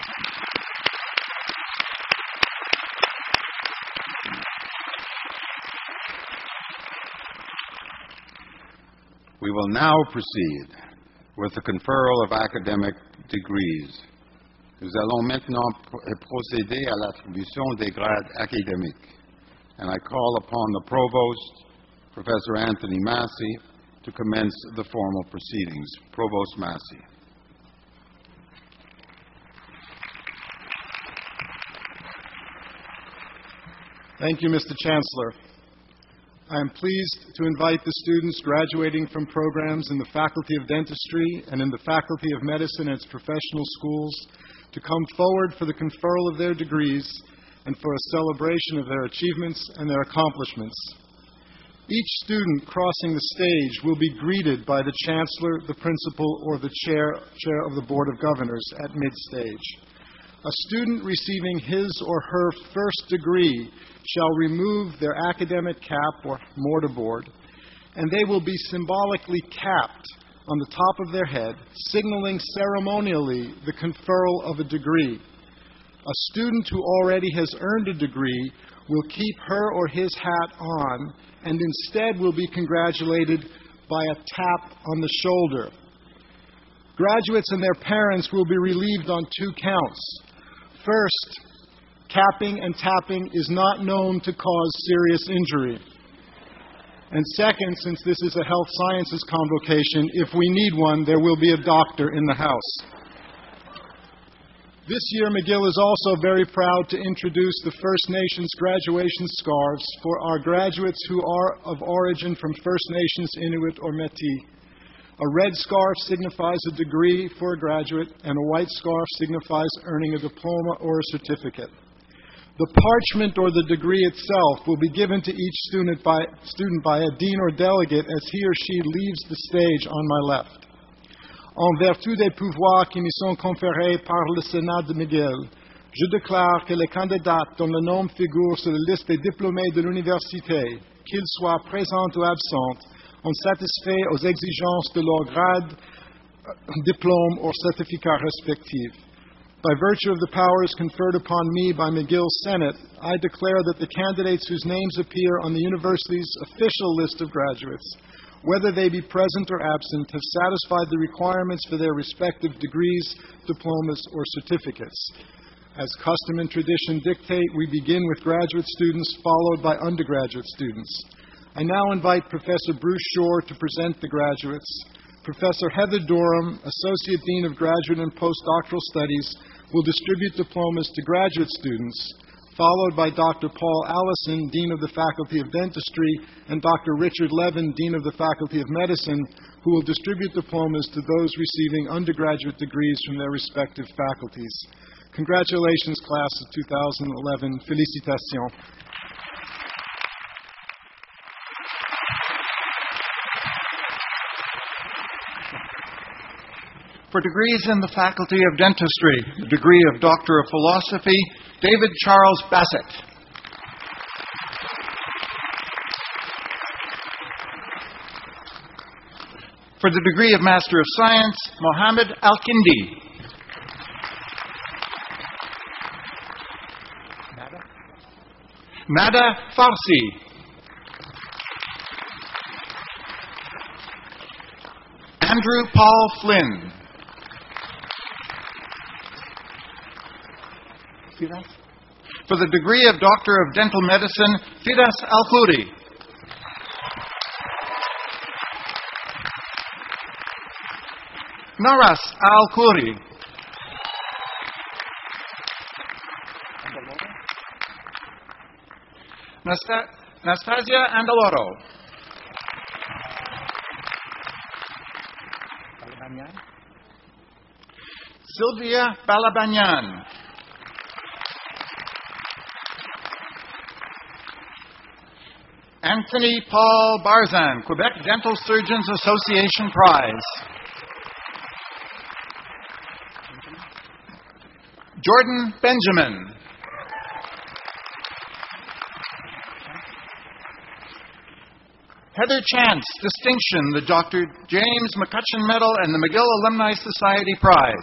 We will now proceed with the conferral of academic degrees. Nous allons maintenant procéder à l'attribution des grades académiques. And I call upon the Provost, Professor Anthony Massey, to commence the formal proceedings. Provost Massey. Thank you, Mr. Chancellor. I am pleased to invite the students graduating from programs in the Faculty of Dentistry and in the Faculty of Medicine and its professional schools to come forward for the conferral of their degrees and for a celebration of their achievements and their accomplishments. Each student crossing the stage will be greeted by the Chancellor, the Principal, or the Chair of the Board of Governors at mid-stage. A student receiving his or her first degree shall remove their academic cap or mortarboard, and they will be symbolically capped on the top of their head, signaling ceremonially the conferral of a degree. A student who already has earned a degree will keep her or his hat on and instead will be congratulated by a tap on the shoulder. Graduates and their parents will be relieved on 2 counts. First, capping and tapping is not known to cause serious injury. And second, since this is a health sciences convocation, if we need one, there will be a doctor in the house. This year, McGill is also very proud to introduce the First Nations graduation scarves for our graduates who are of origin from First Nations, Inuit, or Métis. A red scarf signifies a degree for a graduate, and a white scarf signifies earning a diploma or a certificate. The parchment or the degree itself will be given to each student by a dean or delegate as he or she leaves the stage on my left. En vertu des pouvoirs qui me sont conférés par le Sénat de McGill, je déclare que les candidats dont le nom figure sur la liste des diplômés de l'université, qu'ils soient présents ou absents, ont satisfait aux exigences de leur grade, diplôme ou certificat respectif. By virtue of the powers conferred upon me by McGill's Senate, I declare that the candidates whose names appear on the university's official list of graduates, whether they be present or absent, have satisfied the requirements for their respective degrees, diplomas, or certificates. As custom and tradition dictate, we begin with graduate students, followed by undergraduate students. I now invite Professor Bruce Shore to present the graduates. Professor Heather Durham, Associate Dean of Graduate and Postdoctoral Studies, will distribute diplomas to graduate students, followed by Dr. Paul Allison, Dean of the Faculty of Dentistry, and Dr. Richard Levin, Dean of the Faculty of Medicine, who will distribute diplomas to those receiving undergraduate degrees from their respective faculties. Congratulations, class of 2011. Félicitations. For degrees in the Faculty of Dentistry, the degree of Doctor of Philosophy, David Charles Bassett. For the degree of Master of Science, Mohammed Al-Kindi. Nada Farsi. Andrew Paul Flynn. For the degree of Doctor of Dental Medicine, Firas Al-Khoury. Naras Al-Khoury. Nastasia Andaloro. Sylvia Balabanyan. Anthony Paul Barzan, Quebec Dental Surgeons Association Prize. Jordan Benjamin. Heather Chance, distinction, the Dr. James McCutcheon Medal and the McGill Alumni Society Prize.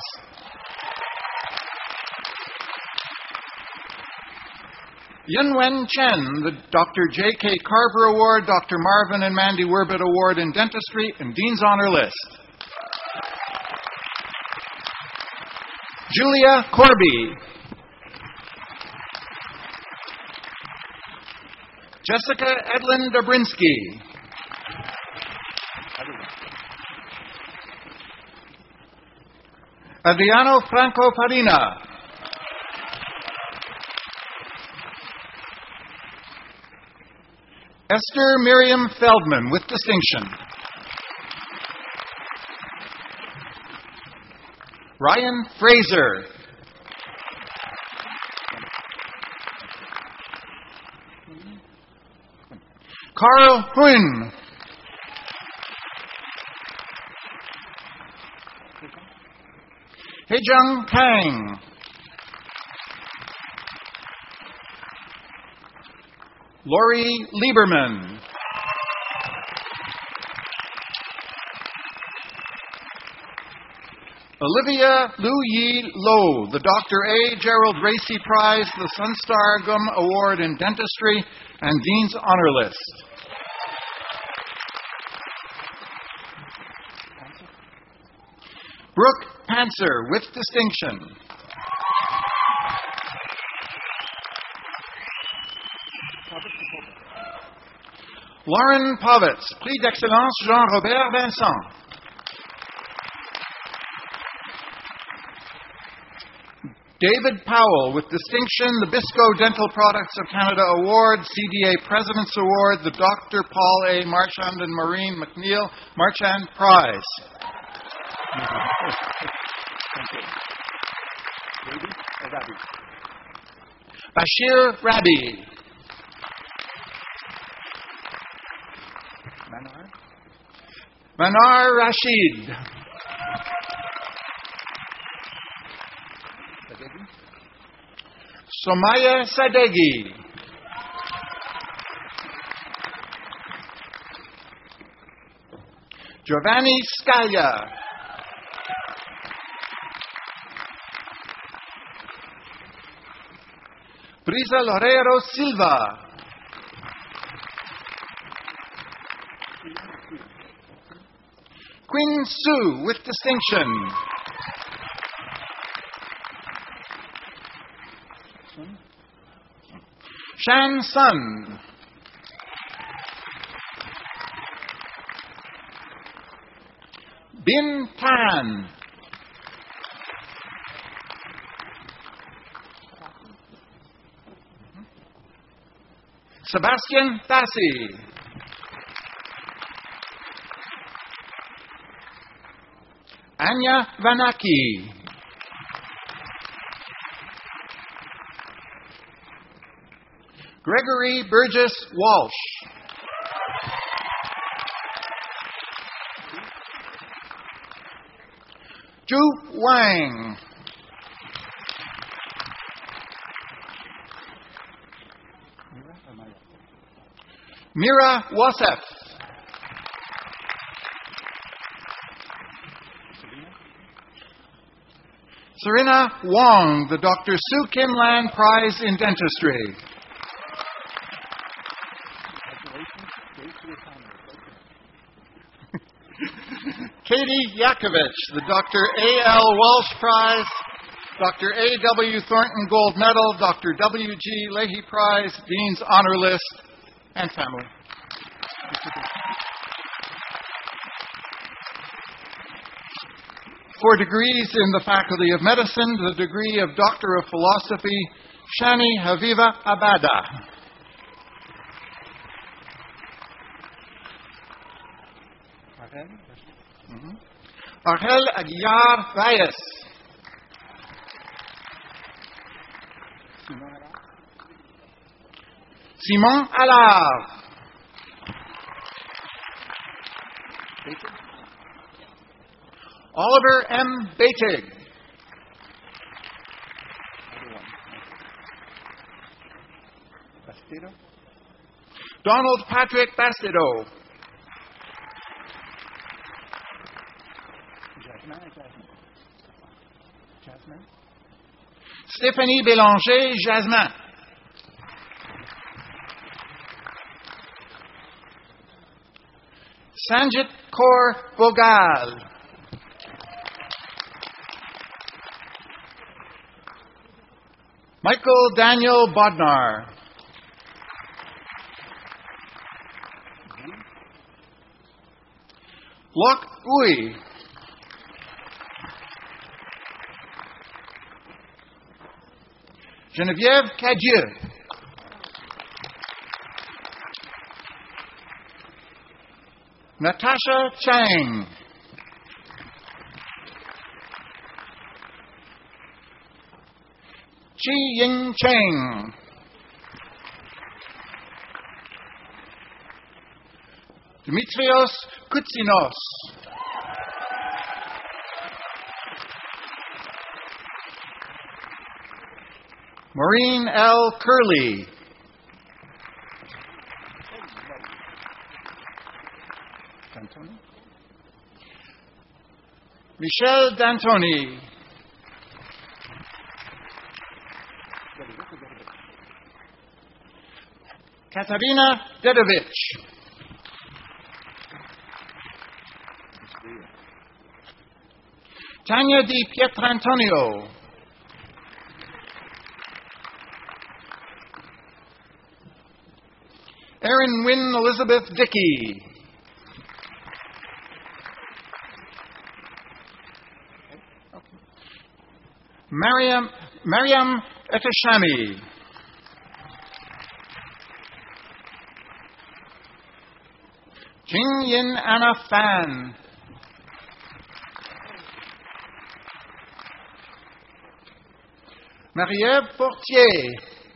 Yunwen Chen, the Dr. J.K. Carver Award, Dr. Marvin and Mandy Werbett Award in Dentistry, and Dean's Honor List. Julia Corby. Jessica Edlin Dobrinsky. Adriano Franco Farina. Esther Miriam Feldman, with distinction. Ryan Fraser. Carl Huynh. Hejung Kang. Lori Lieberman. Olivia Lu Yi Lo, the Dr. A. Gerald Racy Prize, the Sunstar Gum Award in Dentistry, and Dean's Honor List. Brooke Panzer, with distinction. Lauren Povitz, Prix d'Excellence Jean-Robert Vincent. David Powell, with distinction, the Bisco Dental Products of Canada Award, CDA President's Award, the Dr. Paul A. Marchand and Maureen McNeil Marchand Prize. Bashir Rabi. Manar Rashid. Somaya Sadeghi. Giovanni Scaglia. Brisa Lorero Silva. Quinn Su, with distinction. Shan Sun. Bin Tan. Sebastian Tassi. Anya Vanaki. Gregory Burgess Walsh. Zhu Wang. Mira Wasef. Serena Wong, the Dr. Sue Kim Lan Prize in Dentistry. Katie Yakovich, the Dr. A.L. Walsh Prize, Dr. A.W. Thornton Gold Medal, Dr. W.G. Leahy Prize, Dean's Honor List, and family. For degrees in the Faculty of Medicine, the degree of Doctor of Philosophy, Shani Haviva Abada. Argel Aguiar Reyes. Simon Allard. Oliver M. Beitig. Donald Patrick Bastido. Stéphanie Bélanger Jasmin. Sanjit Kaur Bogal. Michael Daniel Bodnar. Lok Uy. Geneviève Cadieux. Natasha Chang. Chi Ying Cheng. Dimitrios Koutsinos. Maureen L. Curley. Michelle D'Antoni. Katarina Dedovich. Tanya Di Pietrantonio. Erin Wynne Elizabeth Dickey. Mariam Eteshami. Jing Yin Anna Fan. Marie-Ève Portier.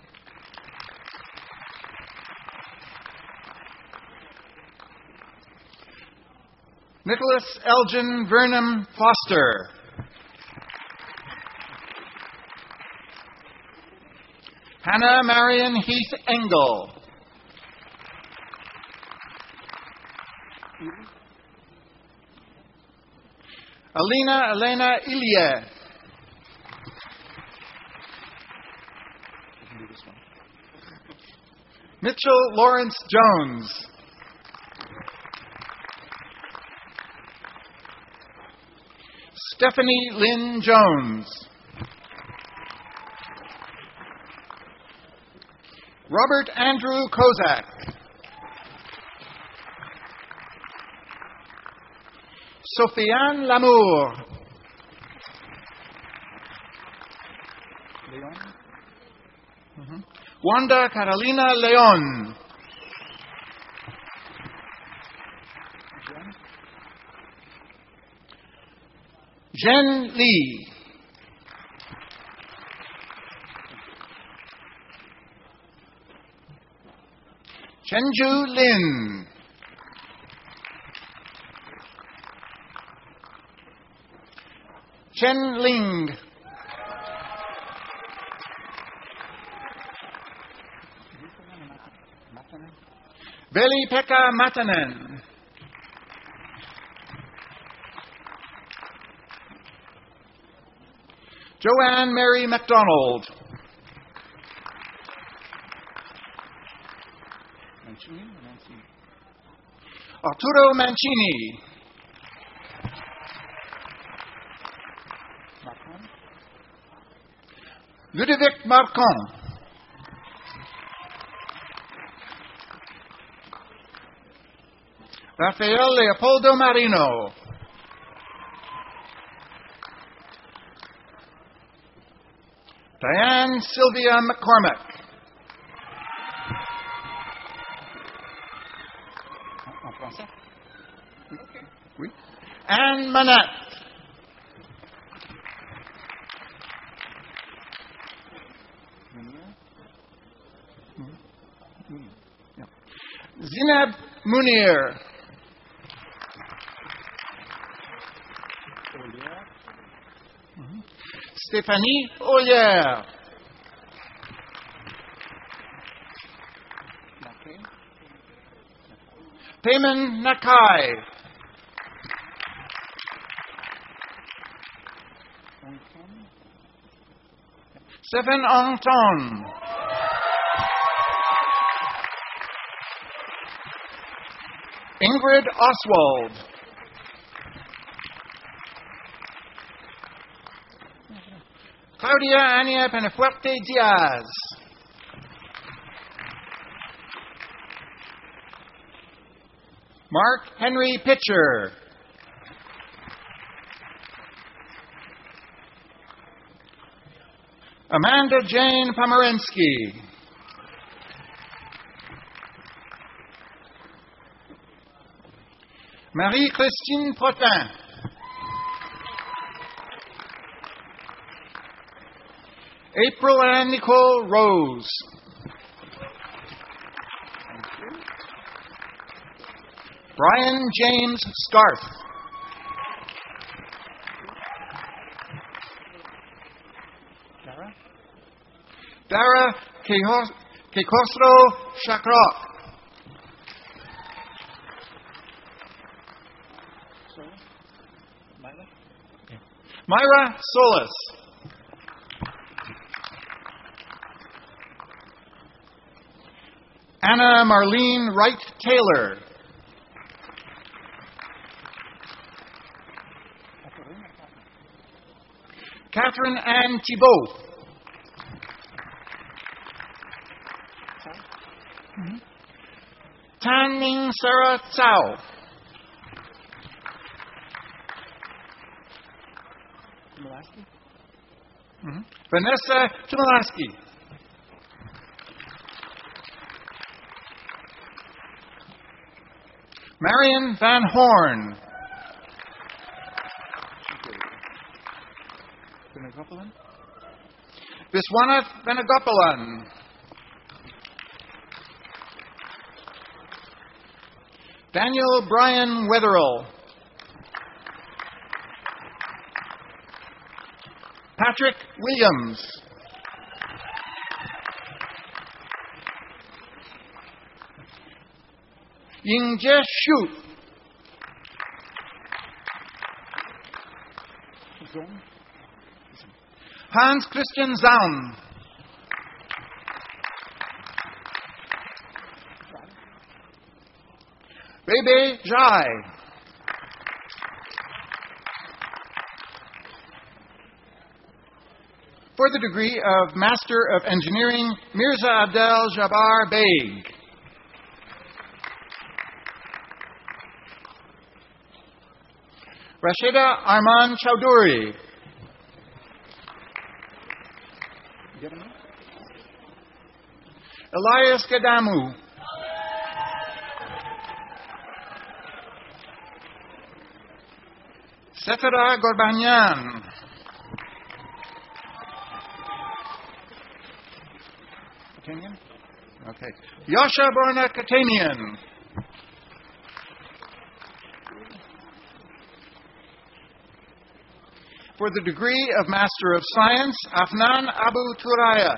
Nicholas Elgin Vernham Foster. Hannah Marion Heath Engel. Alina Elena Ilya. Mitchell Lawrence Jones. Stephanie Lynn Jones. Robert Andrew Kozak. Sofiane Lamour. Wanda Catalina Leon. Jen Lee. Chenju Lin. Chen Ling. Veli-Pekka Matanen. Joanne Mary MacDonald. Arturo Mancini. Ludovic Marcon. Rafael Leopoldo Marino. Diane Sylvia McCormick. Anne Manette. Zinab Munir. Stéphanie Ollier. Payman Nakai. Stephen Anton. Ingrid Oswald. Claudia Ania Penafuerte Diaz. Mark Henry Pitcher. Amanda Jane Pomorensky. Marie-Christine Protin. April Ann Nicole Rose. Brian James Scarth. Dara Kekosro Shakrok. Myra Solis. Anna Marlene Wright Taylor. Catherine Ann Thibault. Tan Ning Sarah Tsao. Vanessa Chmielewski. Marion Van Horn. Viswanath Venugopalan. Daniel Brian Wetherill. Patrick Williams. Yingjie Xu. Hans Christian Zaun. Bebe Jai. For the degree of Master of Engineering, Mirza Abdel Jabbar Beg. Rashida Arman Chowdhury. Elias Gadamu. Sefera Gorbanyan. Katanian? Okay. Yasha Borna Katanian. For the degree of Master of Science, Afnan Abu Turaya.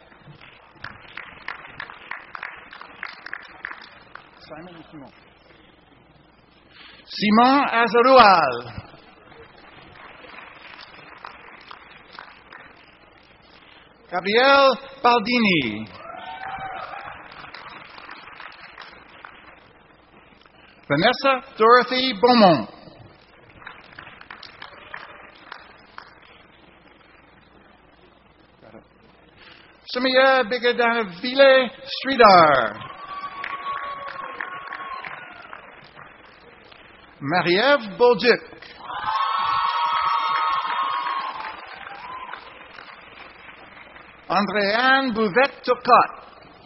Simon Azaroual. Gabrielle Baldini. Vanessa Dorothy Beaumont. Sumaya Bigadavile Sridhar. Marie-Ève Bolduc. Andréanne Bouvet-Turcotte.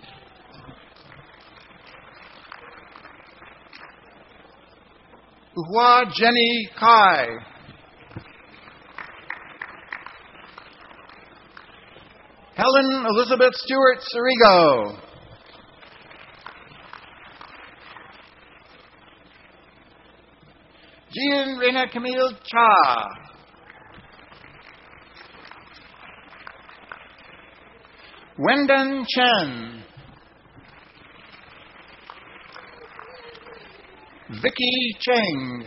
Hua Jenny Kai. Helen Elizabeth Stewart Sirigo. Jean Rena Camille Cha. Wendan Chen. Vicky Cheng.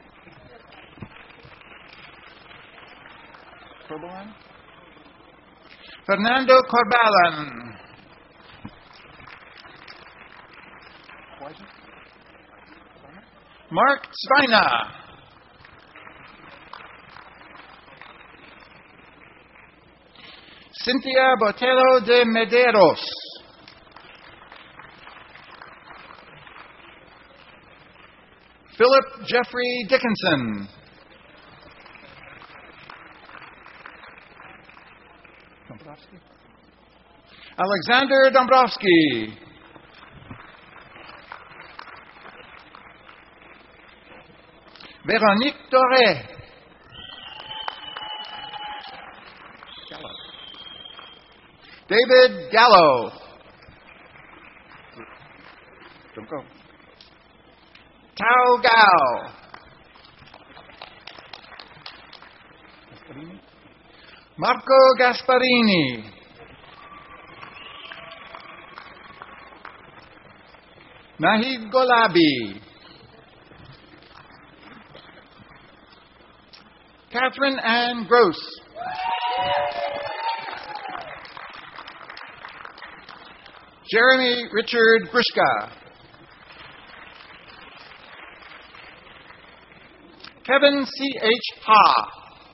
Fernando Corbalan. Mark Zweina. Cynthia Botelho de Medeiros. Philip Jeffrey Dickinson. Alexander Dombrowski. Véronique Doré. David Gallo. Don't go. Tao Gao. Marco Gasparini. Nahid Golabi. Catherine Ann Gross. Jeremy Richard Grushka. Kevin C.H. Ha.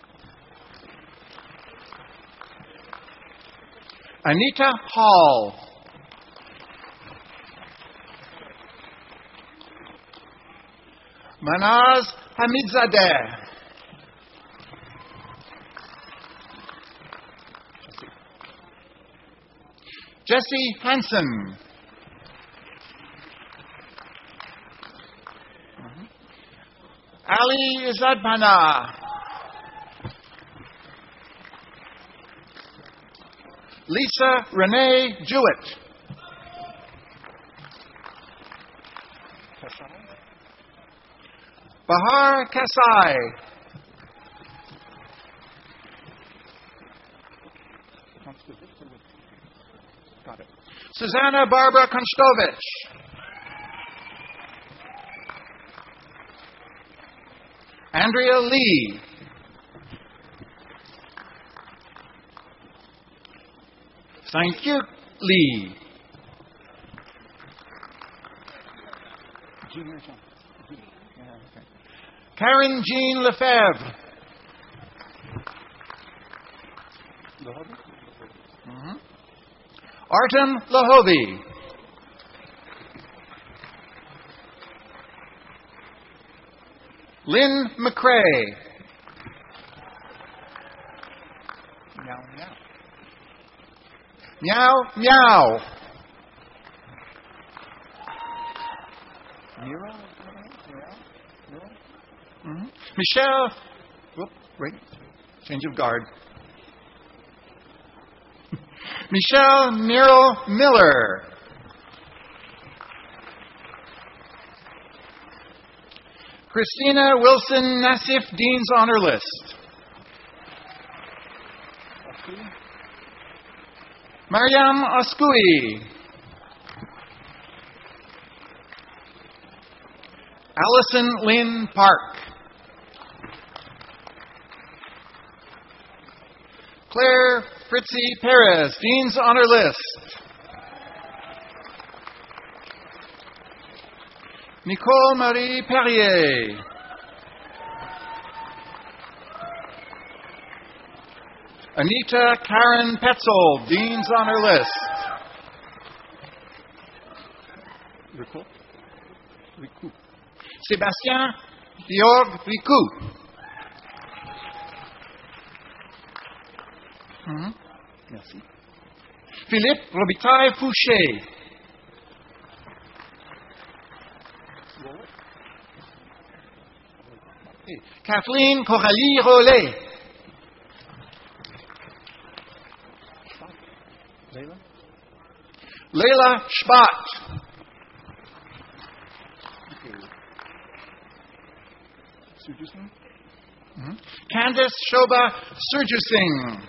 Anita Hall. Manaz Hamidzadeh. Jesse Hansen. Ali Izadbana. Lisa Renee Jewett. Bahar Kasai. Got it. Susanna Barbara Konstovich. Andrea Lee. Thank you, Lee. Karen Jean Lefebvre. Artem Lahovi. Lynn McCrae. Meow, meow. Michelle. Whoop, wait. Change of guard. Michelle Muriel Miller. Christina Wilson Nassif, Dean's Honor List. Mariam Oskui. Allison Lynn Park. Claire Fritzy Perez, Dean's Honor List. Nicole Marie Perrier. Anita Karen Petzold, Dean's Honor List. Sébastien Georg Ricou. Merci. Philippe Robitaille Fouché. Kathleen Coralie Rollet. Leila Spott. Candice Shobha Surjusing.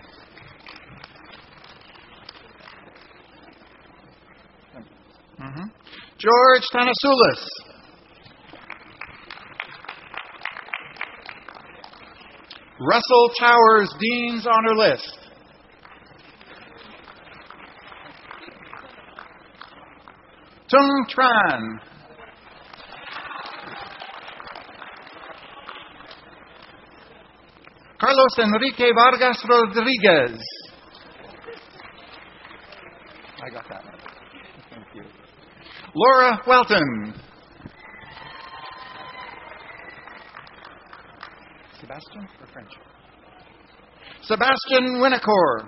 George Tanasulis. Russell Towers, Dean's Honor List. Tung Tran. Carlos Enrique Vargas Rodriguez. I got that. Thank you. Laura Welton. Sebastian or French? Sebastian Winnicor.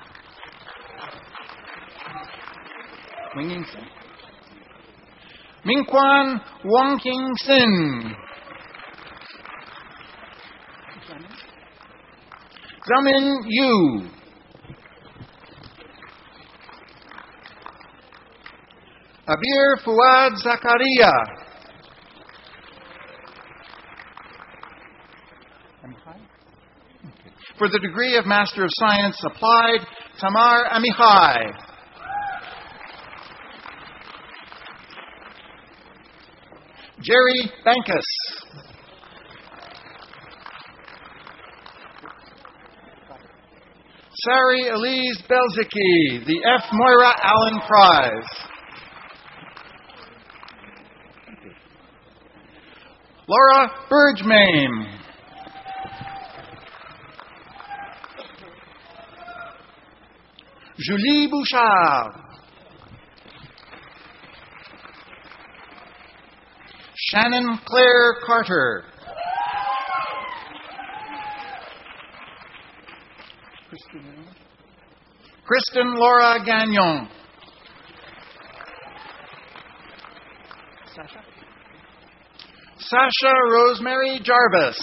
Winging Sin. Mingquan Wongking Sin. Zamin Yu. Abir Fuad Zakaria. For the degree of Master of Science Applied, Tamar Amichai. Jerry Bankus. Sari Elise Belzicki, the F. Moira Allen Prize. Laura Burgemain. Julie Bouchard. Shannon Claire Carter. Kristen Laura Gagnon. Sasha Rosemary Jarvis.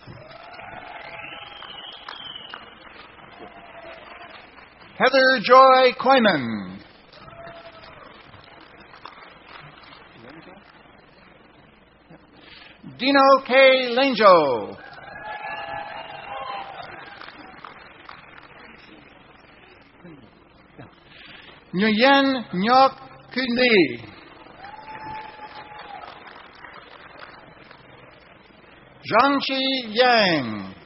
Heather Joy Koyman. Dino K. Langeau. Nguyen Nyok Kundi. Zhangqi Yang.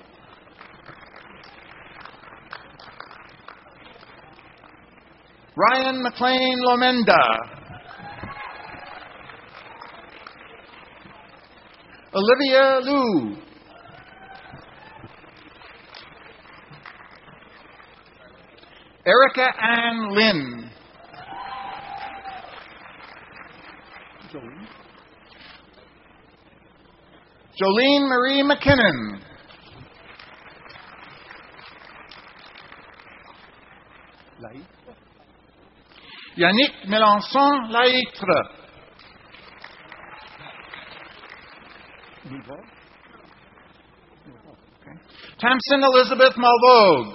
Ryan McLean Lomenda. Olivia Liu. Erica Ann Lin. Jolene Marie McKinnon. Yannick Mélenchon Laitre. Okay. Tamsin Elizabeth Malvogue.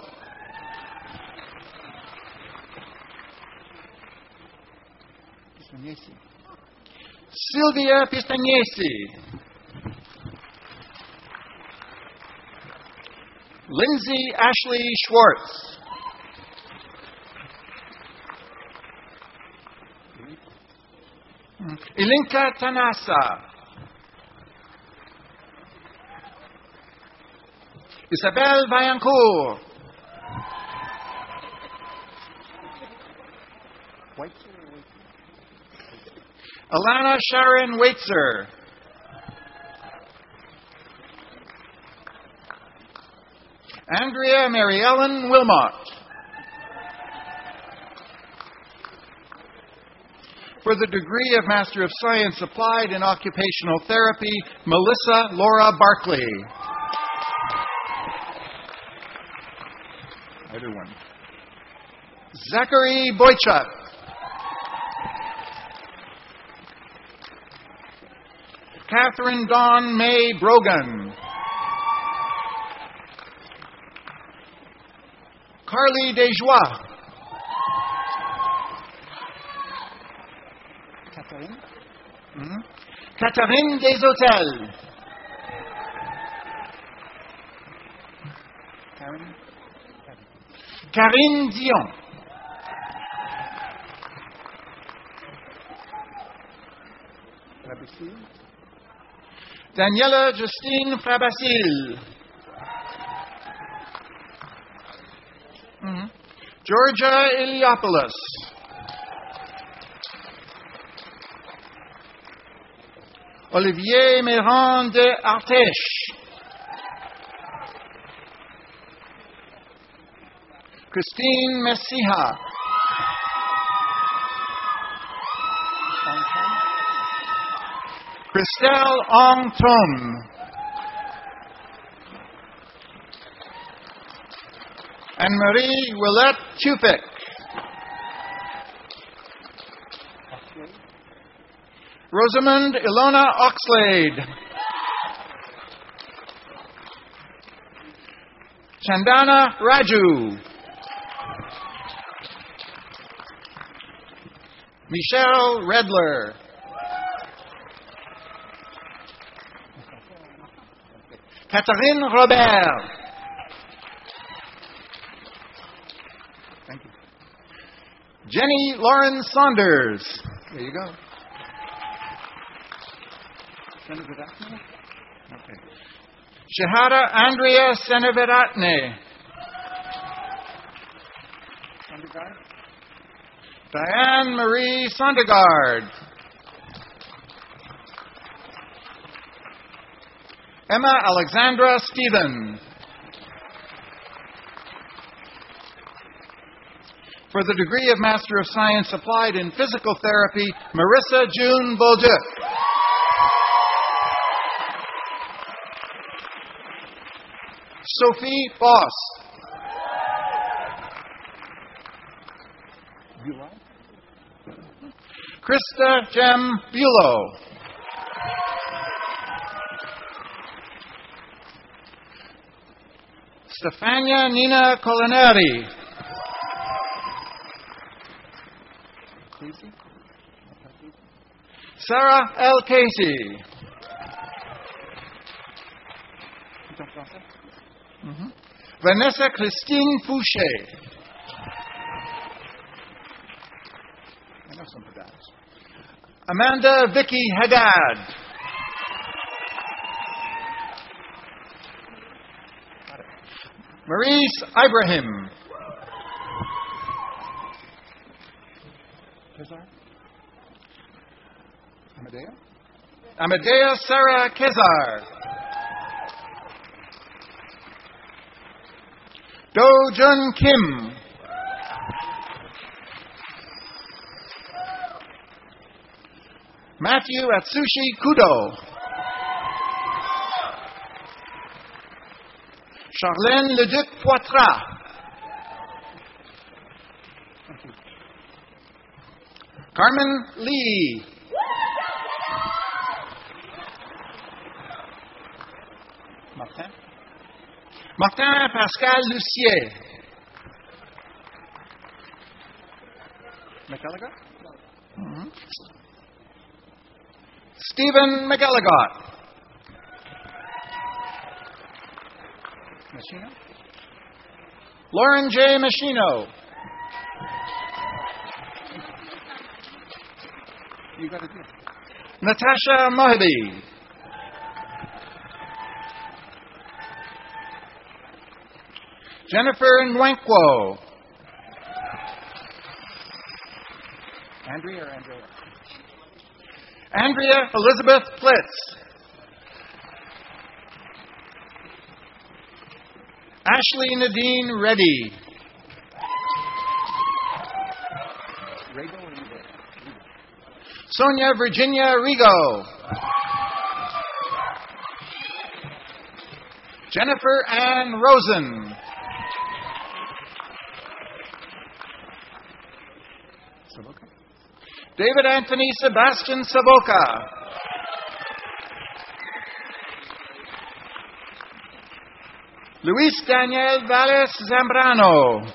Sylvia Pistagnesi. Lindsay Ashley Schwartz. Ilinka Tanasa. Isabelle Vaillancourt. Alana Sharon Waitzer. Andrea Mary Ellen Wilmot. For the degree of Master of Science Applied in Occupational Therapy, Melissa Laura Barkley. Either one. Zachary Boychuk. Catherine Dawn May Brogan. Carly Desjoie. Catherine? Catherine Deshôtels. Karine Dion. Daniela Justine Frabassil. Georgia Iliopoulos. Olivier Méran de Artèche. Christine Messiha. Christelle Ong Tom. Anne-Marie Willette Tupik. Rosamund Ilona Oxlade. Chandana Raju. Michelle Redler. Catherine Robert. Thank you. Jenny Lauren Saunders. There you go. Okay. Shahada Andrea Seneviratne. Diane Marie Sondergaard. Emma Alexandra Stephen. For the degree of Master of Science Applied in Physical Therapy, Marissa June Bolduc. Sophie Boss. Krista Jem Bulow. Stefania Nina Colinari. Sarah L. Casey. Vanessa Christine Fouché. I know some of that. Amanda Vicky Haddad. Maurice Ibrahim. Amadea Sarah Kezar. Do Jun Kim. Matthew Atsushi Kudo. Charlène Leduc Poitras. Carmen Lee. Martin Pascal Lucier. McElligott? Mm-hmm. Stephen McElligott. Machino? Lauren J. Machino. You got it here. Natasha Mohibi. Jennifer Nwankwo. Andrea or Andrea? Andrea Elizabeth Flitz. Ashley Nadine Reddy. Sonia Virginia Rigo. Jennifer Ann Rosen. David Anthony Sebastian Savoca. Luis Daniel Valles Zambrano.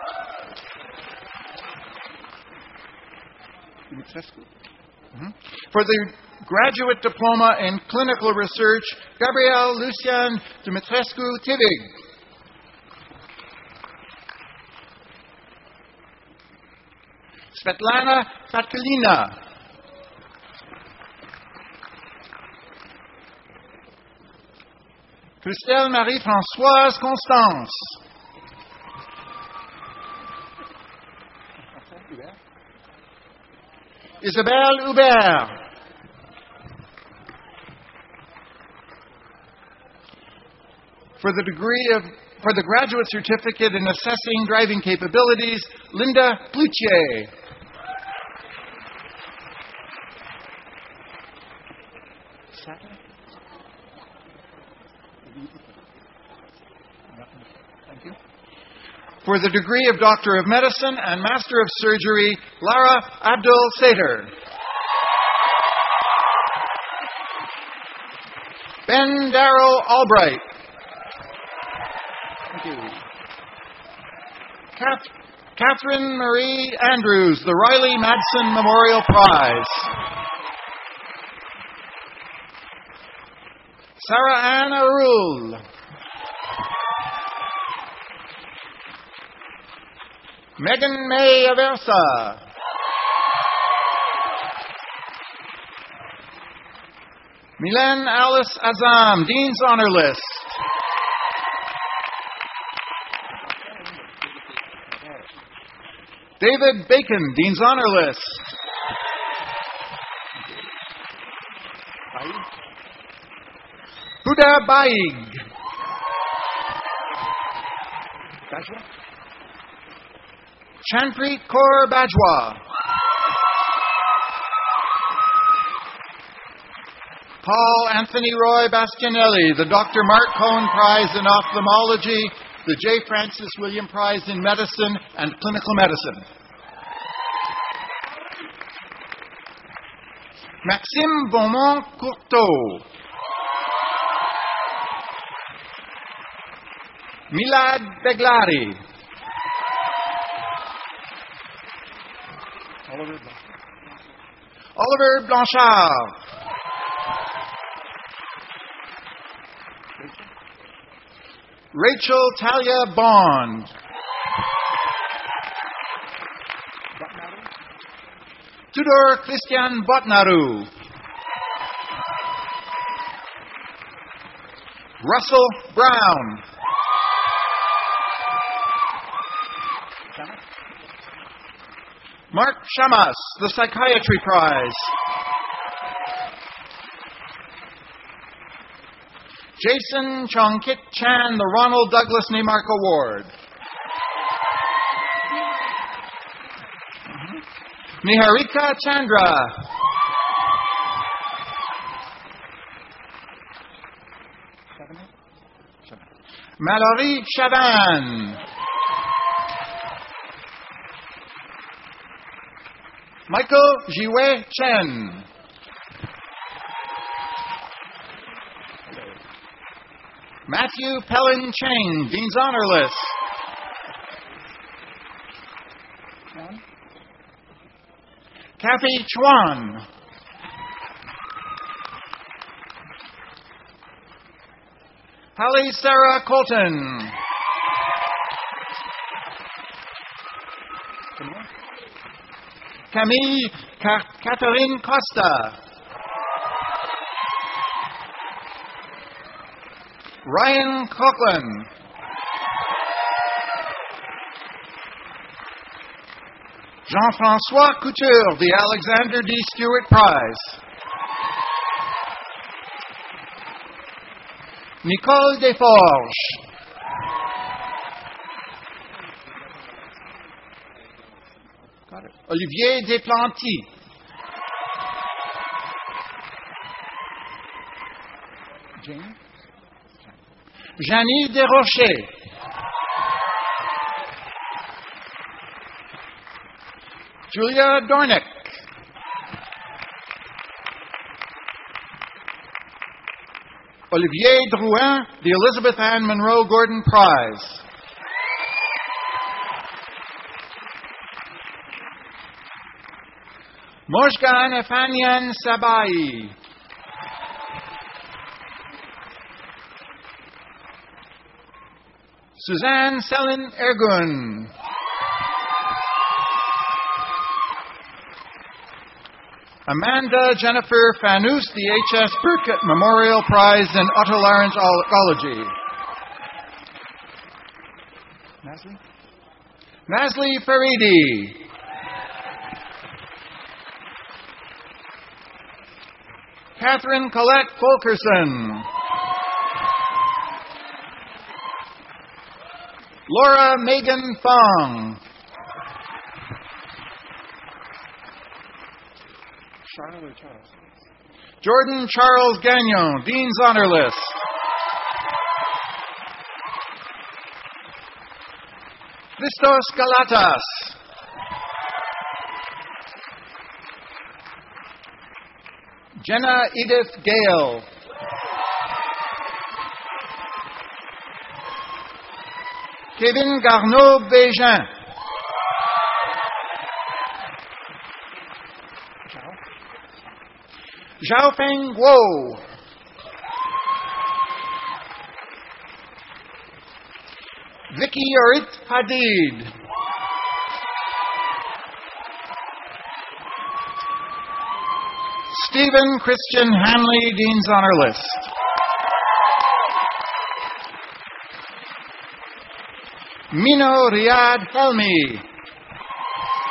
For the graduate diploma in clinical research, Gabrielle Lucian Dumitrescu Tivig. Svetlana Fatkalina. Christelle Marie-Françoise Constance. Isabelle Hubert. For the graduate certificate in assessing driving capabilities, Linda Cloutier. Thank you. For the degree of Doctor of Medicine and Master of Surgery, Lara Abdul Sater. Ben Darrow Albright. Thank you. Catherine Marie Andrews, the Riley Madsen Memorial Prize. Sarah Ann Arul. Megan May Aversa. Milan Alice Azam, Dean's Honor List. David Bacon, Dean's Honor List. Huda Baig. Chanpreet Kaur Bajwa. Paul Anthony Roy Bastianelli, the Dr. Mark Cohen Prize in Ophthalmology, the J. Francis William Prize in Medicine and Clinical Medicine. Maxime Beaumont Courteau. Milad Beglari. Oliver Blanchard. Rachel Talia Bond. Tudor Christian Botnaru. Russell Brown. Mark Shamas, the Psychiatry Prize. Jason Chongkit Chan, the Ronald Douglas Neymark Award. Niharika Chandra. Mallory Chavan. Michael Jiwei Chen. Matthew Pellin Cheng, Dean's Honor List. Kathy Chuan. Hallie Sarah Colton. Camille Catherine Costa. Ryan Coughlin. Jean-François Couture, the Alexander D. Stewart Prize. Nicole Desforges. Olivier Desplanty. Janie Desrochers. Julia Dornick. Olivier Drouin, the Elizabeth Ann Monroe Gordon Prize. Mojgan Efanian Sabai. Suzanne Selin Ergun. Amanda Jennifer Fanous, the H.S. Burkett Memorial Prize in Otolaryngology. Nasli Faridi. Catherine Colette Fulkerson. Laura Megan Fong. Jordan Charles Gagnon, Dean's Honor List. Christos Galatas. Jenna Edith Gale. Kevin Garneau Bégin. Xiaofeng Guo. Vicky Orit Hadid. Stephen Christian Hanley, Dean's Honor List. Mino Riyad Helmi.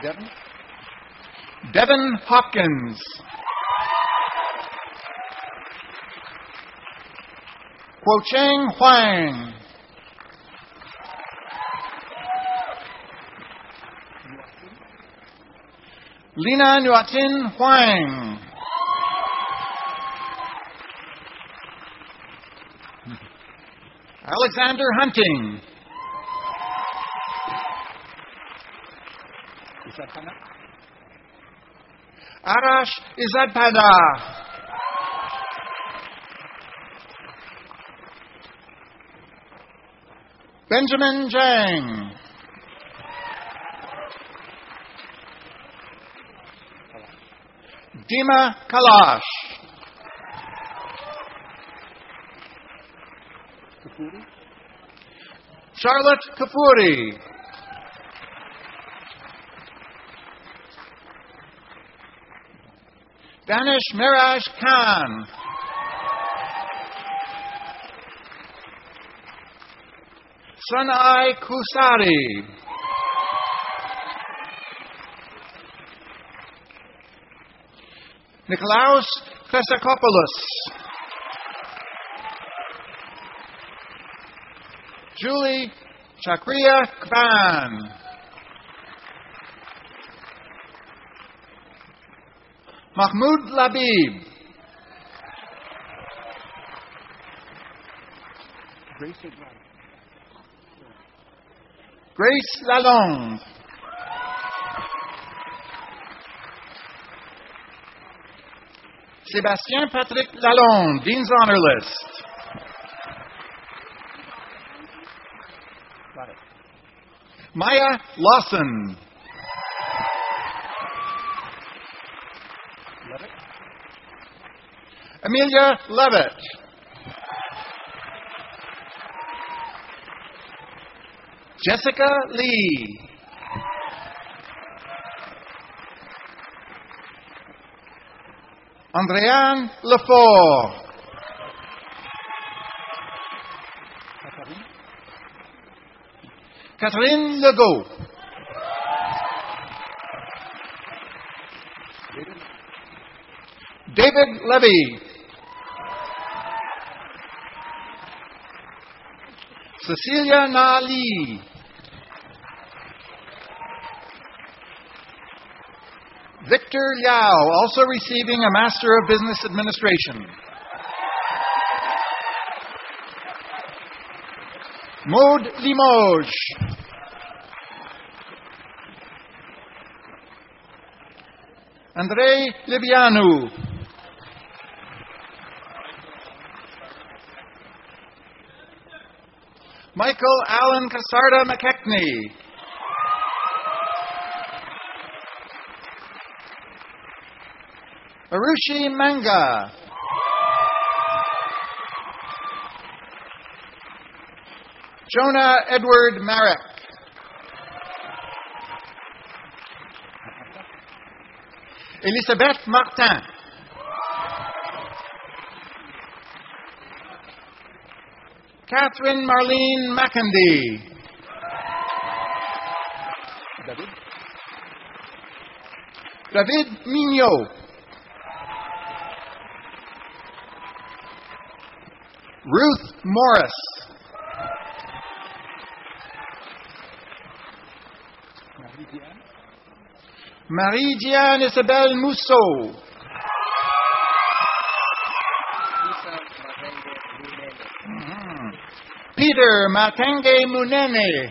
Devin Hopkins. Kuo-Cheng Huang. Lina Nuatin Huang. Alexander Hunting. Arash Izadpada. Benjamin Jang. Dima Kalash. Charlotte Kafuri. Danish Miraj Khan. Sunai Kusari. Nikolaos Chresakopoulos. Julie Chakriya Kban. Mahmoud Labib. Grace Lalonde. Sébastien Patrick Lalonde, Dean's Honor List. Maya Lawson. Amelia Levitt. Jessica Lee. Andréane Lefort. Catherine Legault. David Levy. Cecilia Na Lee. Victor Liao, also receiving a Master of Business Administration. Maud Limoges. André Livianu. Michael Allen Casarda McKechnie. Arushi Manga. Jonah Edward Marek. Elisabeth Martin. Catherine Marlene McIndy. David Mignot. Ruth Morris. Marie-Diane Isabelle Mousseau. Peter Matenge Munene.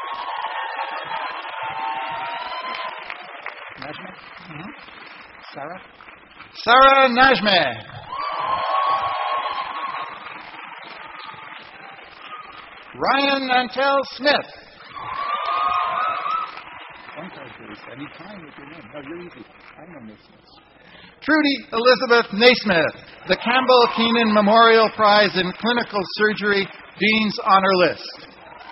Sarah Najmeh. Ryan Nantel Smith. Trudy Elizabeth Naismith, the Campbell Keenan Memorial Prize in Clinical Surgery, Dean's Honor List.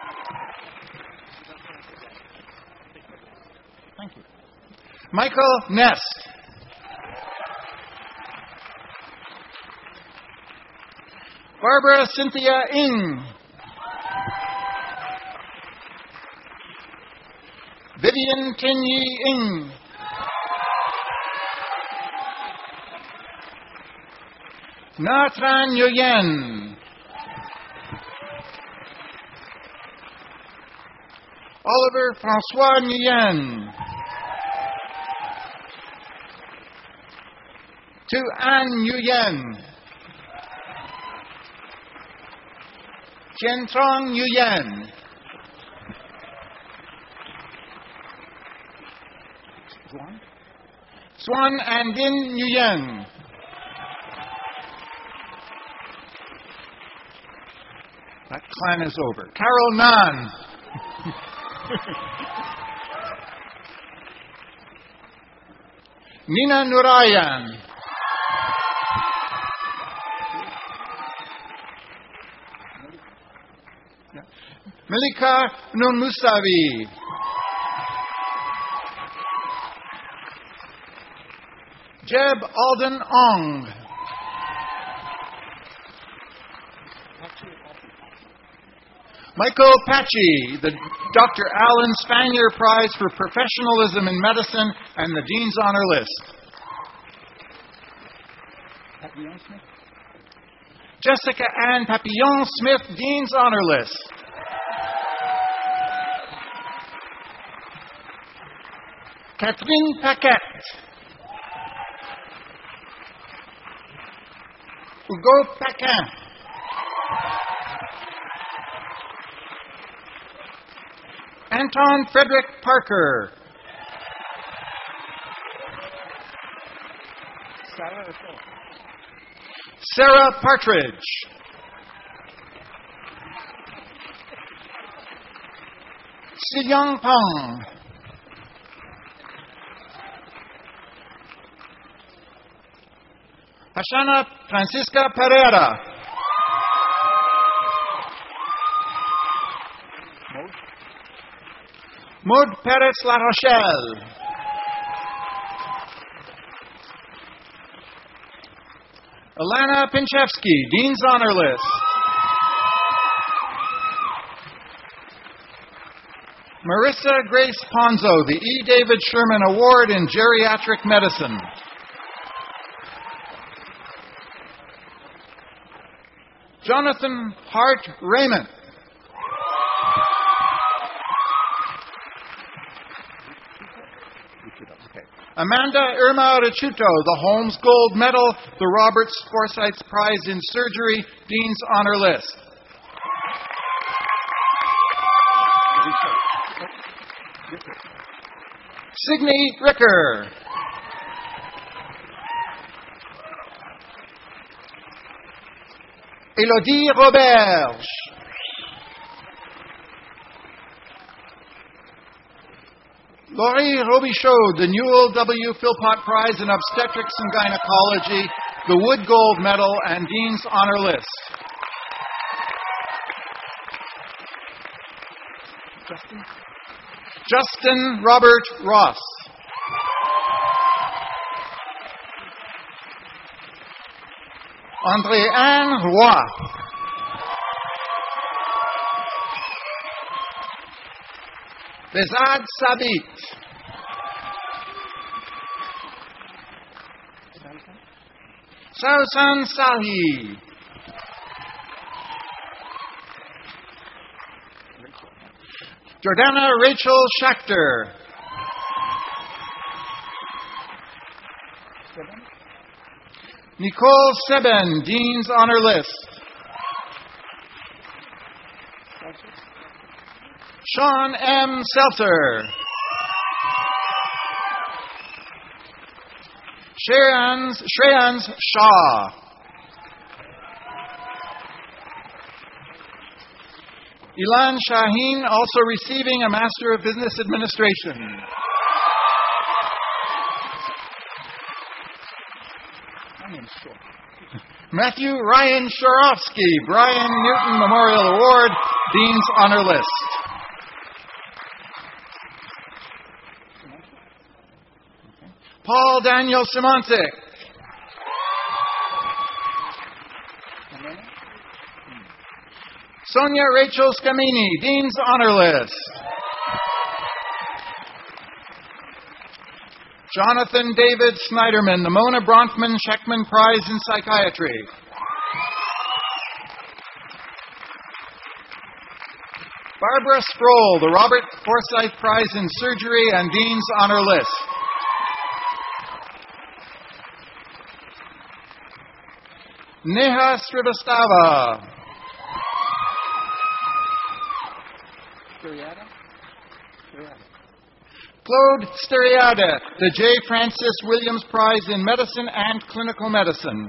Thank you. Michael Nest. Barbara Cynthia Ng. Viv Vivian Tin Yi Ing. Na Tran Nguyen. Oliver Francois Nguyen. Tu An Nguyen. Chen Trong Nguyen. Swan Andin Nguyen. That clan is over. Carol Nan. Nina Nurayan. Malika Nun Musavi. Jeb Alden Ong. Michael Patchy, the Dr. Alan Spanier Prize for Professionalism in Medicine and the Dean's Honor List. Jessica Ann Papillon Smith, Dean's Honor List. Catherine Paquette. Hugo Paquin. Anton Frederick Parker. Sarah Partridge. Si Young Pong. Ashana Francisca Pereira. Maud Perez La Rochelle. Alana Pinchevsky, Dean's Honor List. Marissa Grace Ponzo, the E. David Sherman Award in Geriatric Medicine. Jonathan Hart Raymond. Amanda Irma Richuto, the Holmes Gold Medal, the Roberts Forsyth Prize in Surgery, Dean's Honor List. Signe Ricker. Elodie Roberge. Laurie Robichaud, the Newell W. Philpott Prize in Obstetrics and Gynecology, the Wood Gold Medal, and Dean's Honor List. Justin Robert Ross. André-Anne Roy. Bezad Sabit. Sausan Sahi. Jordana Rachel Schachter. Nicole Seben, Dean's Honor List. Sean M. Seltzer. Shreyans Shah. Ilan Shaheen, also receiving a Master of Business Administration. Matthew Ryan Shorofsky, Brian Newton Memorial Award, Dean's Honor List. Paul Daniel Simontic. Sonia Rachel Scamini, Dean's Honor List. Jonathan David Snyderman, the Mona Bronfman Scheckman Prize in Psychiatry. Barbara Sproul, the Robert Forsyth Prize in Surgery and Dean's Honor List. Neha Srivastava. Claude Steriada, the J. Francis Williams Prize in Medicine and Clinical Medicine.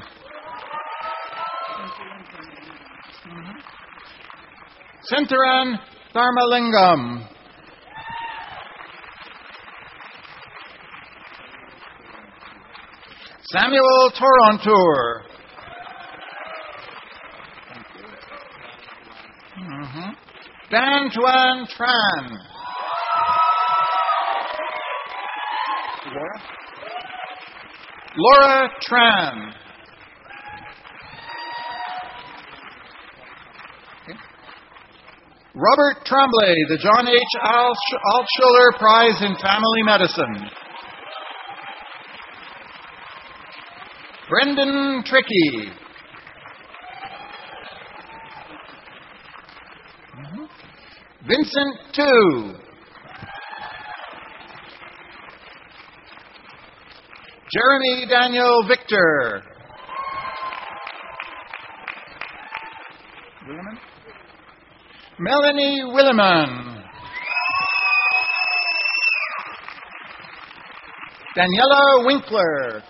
Sentharan Tharmalingam. Samuel Torontour. Dan Tuan Tran. Laura Tran. Robert Tremblay, the John H. Altschuler Prize in Family Medicine. Brendan Trickey. Vincent Tu. Jeremy Daniel Victor. Melanie Willeman. Daniela Winkler.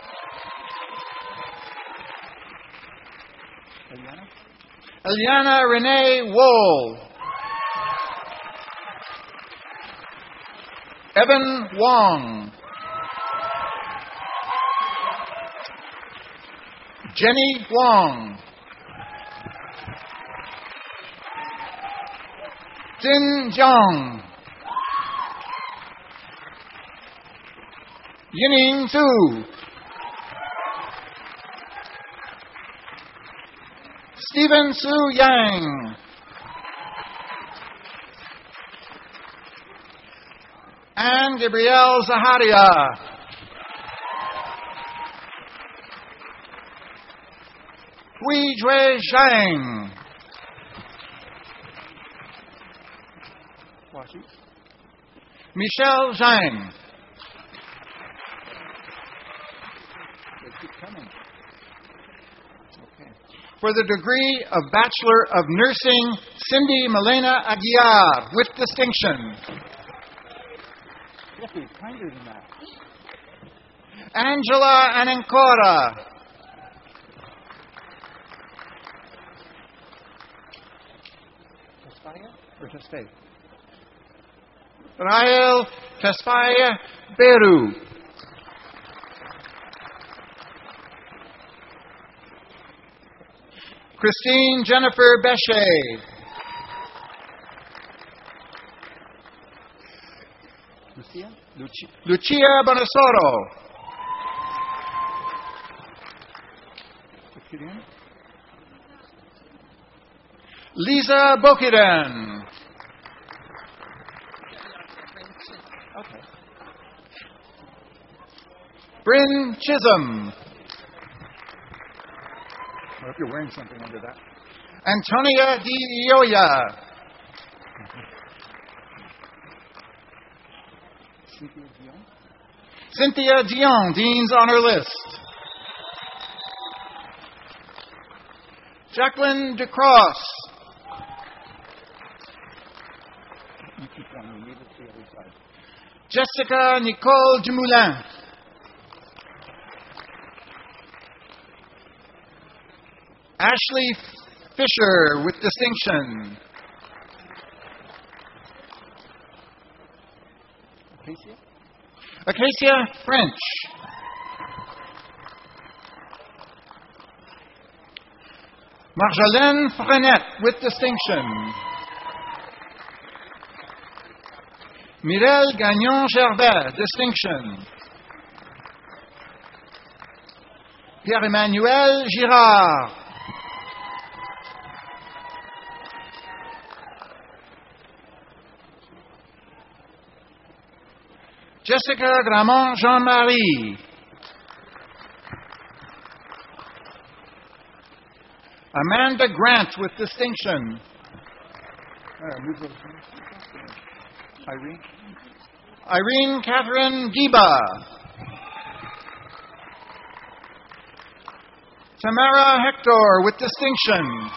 Eliana Renee Wool. Evan Wong. Jenny Wong. Jin Jiang. Yining Su. Stephen Su Yang. Anne Gabrielle Zaharia. Hui Jue Zhang. Michelle Zhang. For the degree of Bachelor of Nursing, Cindy Milena Aguiar, with distinction. Angela Anancora. Rael Tesfaye Beru. Christine Jennifer Bechet. Lucia Bonasoro. Lisa Bokidan. Bryn Chisholm. I hope you're wearing something under that. Antonia Di Ioia. Cynthia Dion, Dean's Honor List. Jacqueline DeCross. Jessica Nicole Dumoulin. Ashley Fisher, with distinction. Acacia French. Marjolaine Frenette, with distinction. Mireille Gagnon-Gerbet, distinction. Pierre-Emmanuel Girard. Jessica Gramont Jean-Marie. Amanda Grant with distinction. Irene Catherine Giba. Tamara Hector with distinction.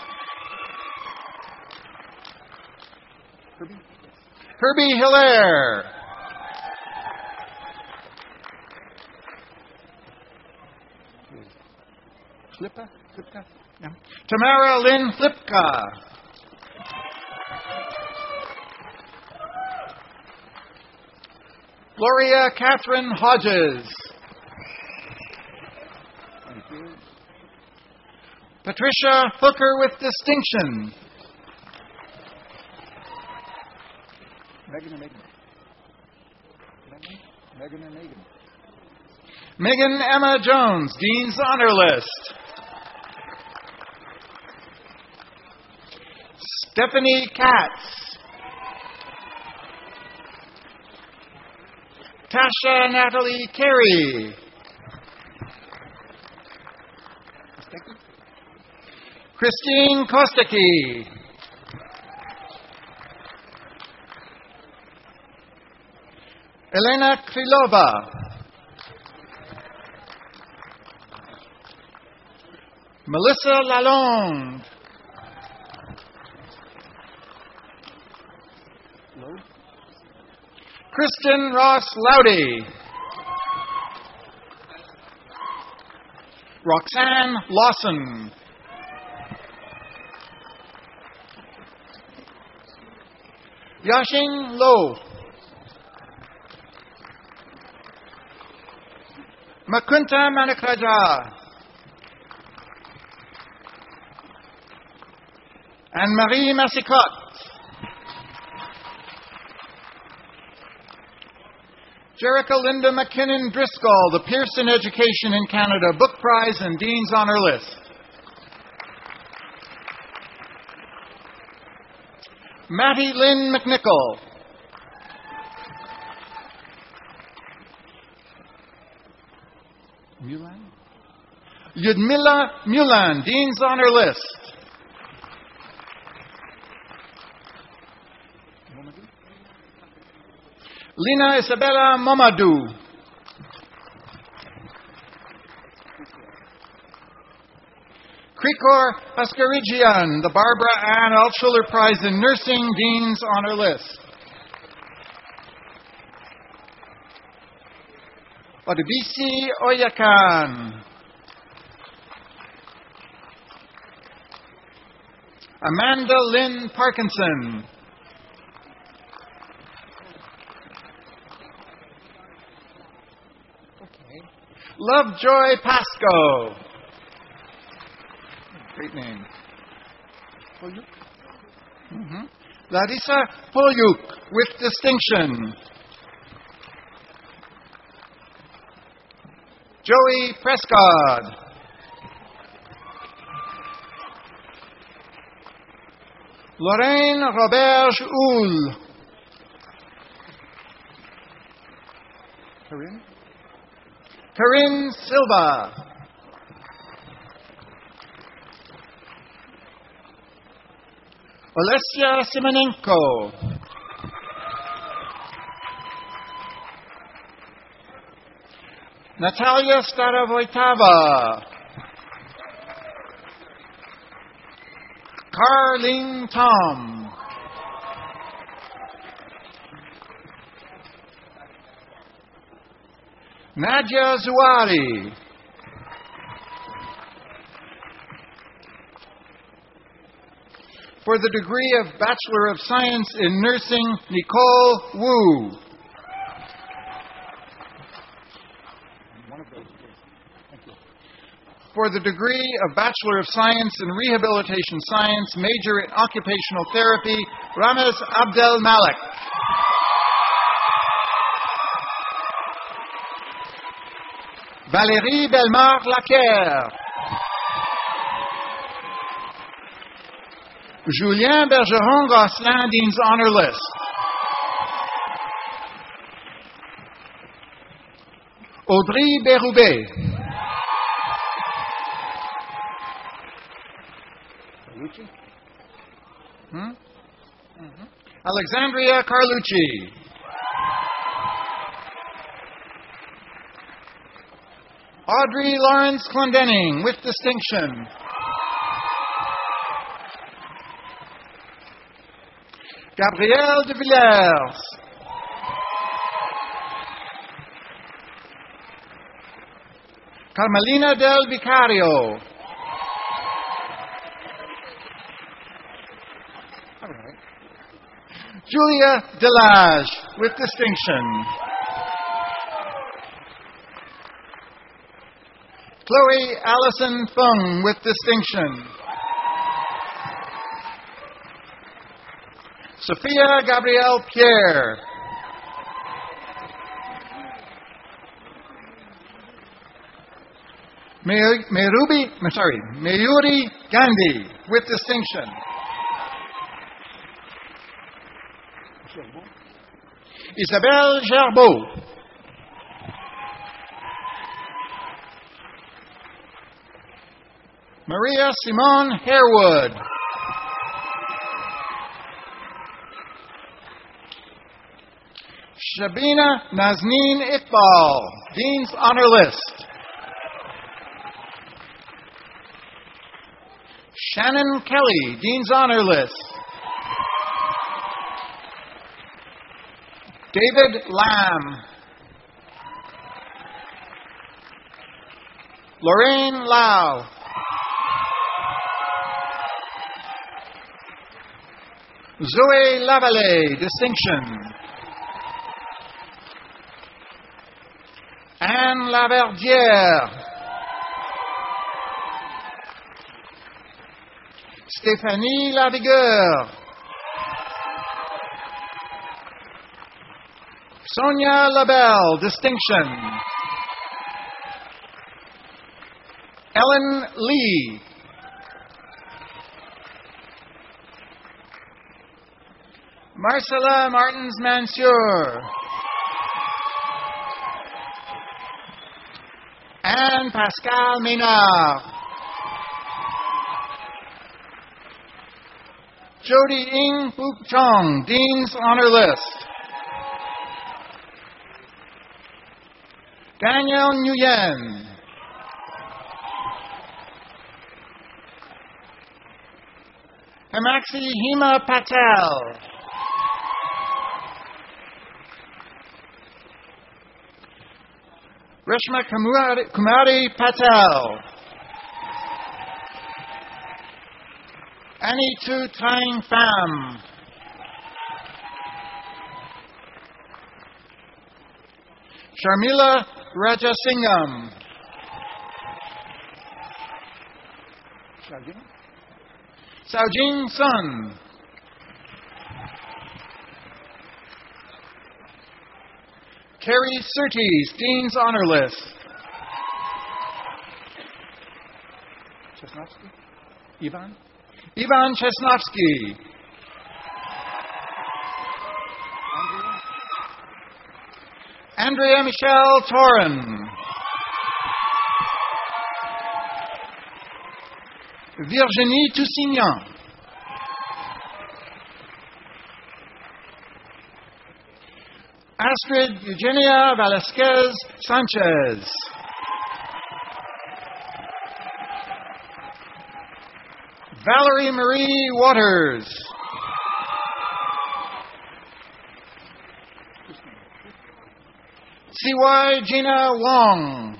Herbie Hilaire. Tamara Lynn Flipka. Gloria Catherine Hodges. Patricia Hooker with distinction. Megan Emma Jones, Dean's Honor List. Stephanie Katz. Tasha Natalie Carey. Christine Kostecki. Elena Krylova. Melissa Lalonde. Kristen Ross Loudy. Roxanne Lawson. Yashing Lo. Makunta Manakraja. Anne-Marie Massicotte. Jerica Linda McKinnon Driscoll, the Pearson Education in Canada Book Prize and Dean's Honor List. Mattie Lynn McNichol. Yudmila Mulan, Dean's Honor List. Lina Isabella Momadou. Krikor Askarigian, the Barbara Ann Altschuler Prize in Nursing, Dean's Honor List. Odubisi Oyakan. Amanda Lynn Parkinson. Lovejoy Pasco. Great name. Larissa Polyuk with distinction. Joey Prescott. Lorraine Roberge Houle. Corinne Silva. Olesya Simonenko. Natalia Starovoitova. Carling Tom. Nadia Zuari. For the degree of Bachelor of Science in Nursing, Nicole Wu. For the degree of Bachelor of Science in Rehabilitation Science, major in Occupational Therapy, Ramez Abdel Malik. Valérie Bellemare-Laquer. Julien Bergeron-Gosselin, Dean's Honor List. Audrey Beroubet. Alexandria Carlucci. Audrey Lawrence Clendenning with distinction. Gabrielle de Villers. Carmelina del Vicario. All right. Julia Delage with distinction. Chloe Allison Fung with distinction. Sophia Gabrielle Pierre. Mayuri Gandhi with distinction. Isabelle Gerbeau. Maria Simone Harewood. Shabina Nazneen Iqbal, Dean's Honor List. Shannon Kelly, Dean's Honor List. David Lamb. Lorraine Lau. Zoe Lavallée, distinction. Anne Laverdière. Stéphanie Lavigueur. Sonia Labelle, distinction. Ellen Lee. Marcella Martins-Mansur. Anne Pascal Ménard. Jody Ing Puk Chong, Dean's Honor List. Danielle Nguyen. Hemaxi Hema Patel. Reshma Kumari Patel. Annie Tu Tang Pham. Sharmila Rajasingham. Saojin Sun. Carrie Surtees, Dean's Honor List. Chesnovsky? Ivan? Ivan Chesnovsky. Andrea Michelle Torin. Virginie Toussignan. Astrid Eugenia Velasquez Sanchez. Valerie Marie Waters. C.Y. Gina Wong.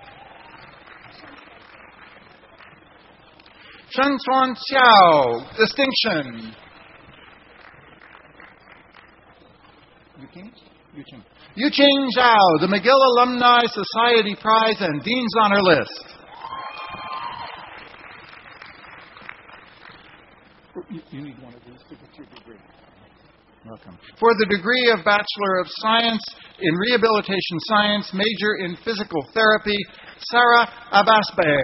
Chen Chuan Xiao, distinction. Yuqing Zhao, the McGill Alumni Society Prize and Dean's Honor List. You need one of these to get your degree. Welcome. For the degree of Bachelor of Science in Rehabilitation Science, major in Physical Therapy, Sarah Abbasbey.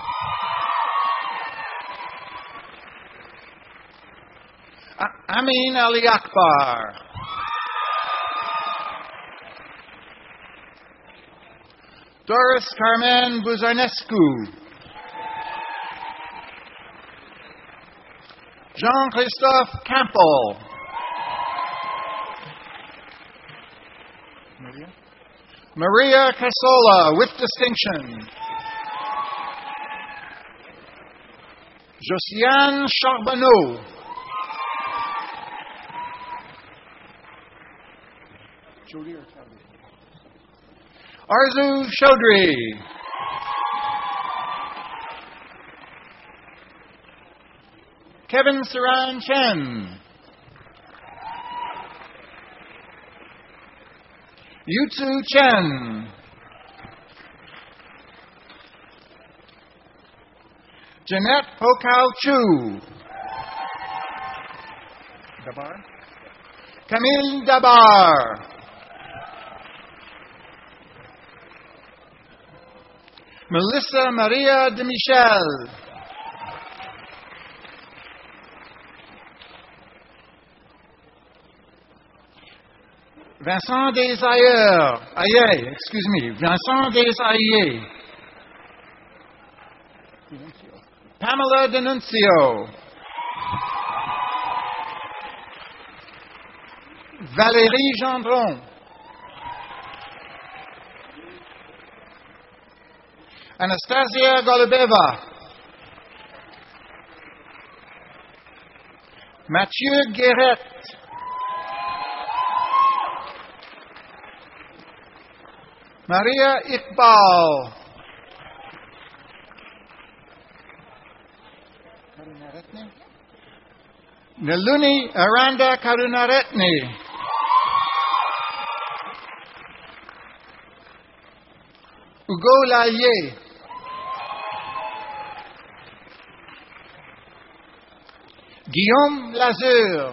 Amin Ali Akbar. Doris Carmen Buzarnescu. Jean-Christophe Campbell. Maria Casola with distinction. Josiane Charbonneau. Arzu Chaudhry. Kevin Saran Chen. Yutsu Chen. Jeanette Hokau Chu. Dabar? Camille Dabar. Melissa Maria de Michel. Vincent Desailles. Vincent Desailles. Pamela Denuncio. Valérie Gendron. Anastasia Golubeva. Mathieu Guéret. Maria Iqbal. Naluni Aranda Karunaretne. Hugo Lallier. Guillaume Lazure.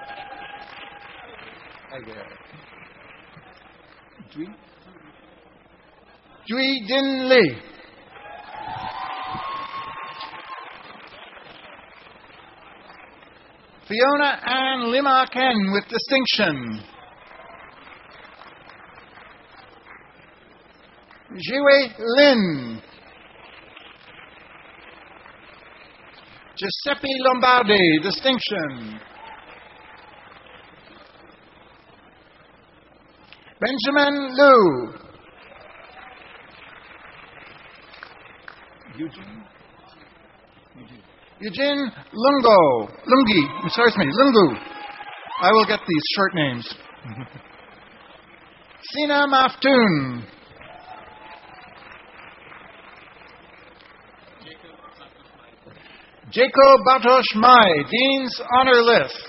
Dui Din Lee. Fiona Ann Lima Ken with distinction. Jiwei Lin. Giuseppe Lombardi, distinction. Benjamin Liu. Eugene Lungu. I will get these short names. Sina Maftoon. Jacob Batosh Mai, Dean's Honor List.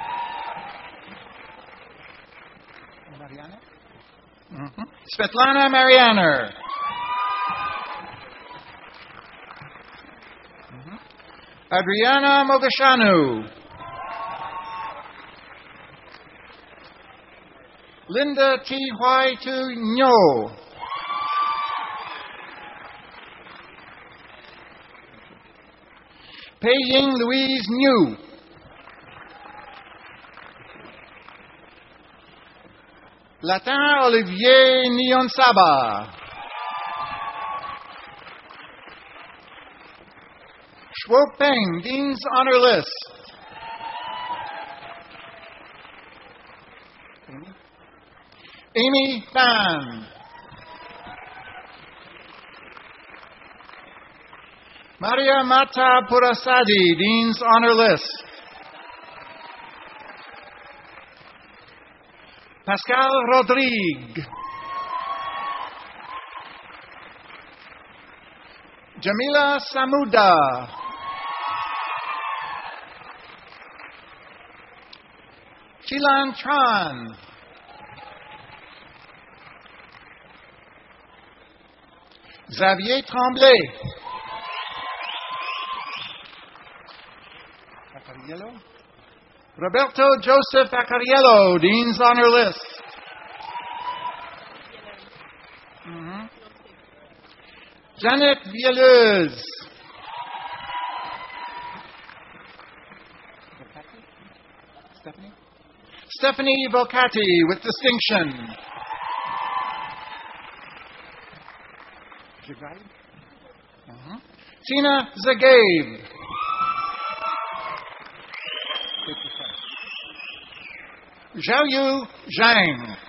Svetlana Marianer. Adriana Mogashanu. Linda T. Huai Tu Nyo. Pei Ying Louise New. Latin Olivier Nyonsaba. Shuo Peng, Dean's Honor List. Amy Fan. Maria Mata Purasadi, Dean's Honor List. Pascal Rodrigue. Jamila Samuda. Chilan Tran. Xavier Tremblay. Roberto Joseph Acariello, Dean's Honor List. Janet Vieleuse. Stephanie Vocati with distinction. Tina Zagabe. Xiaoyu Zhang.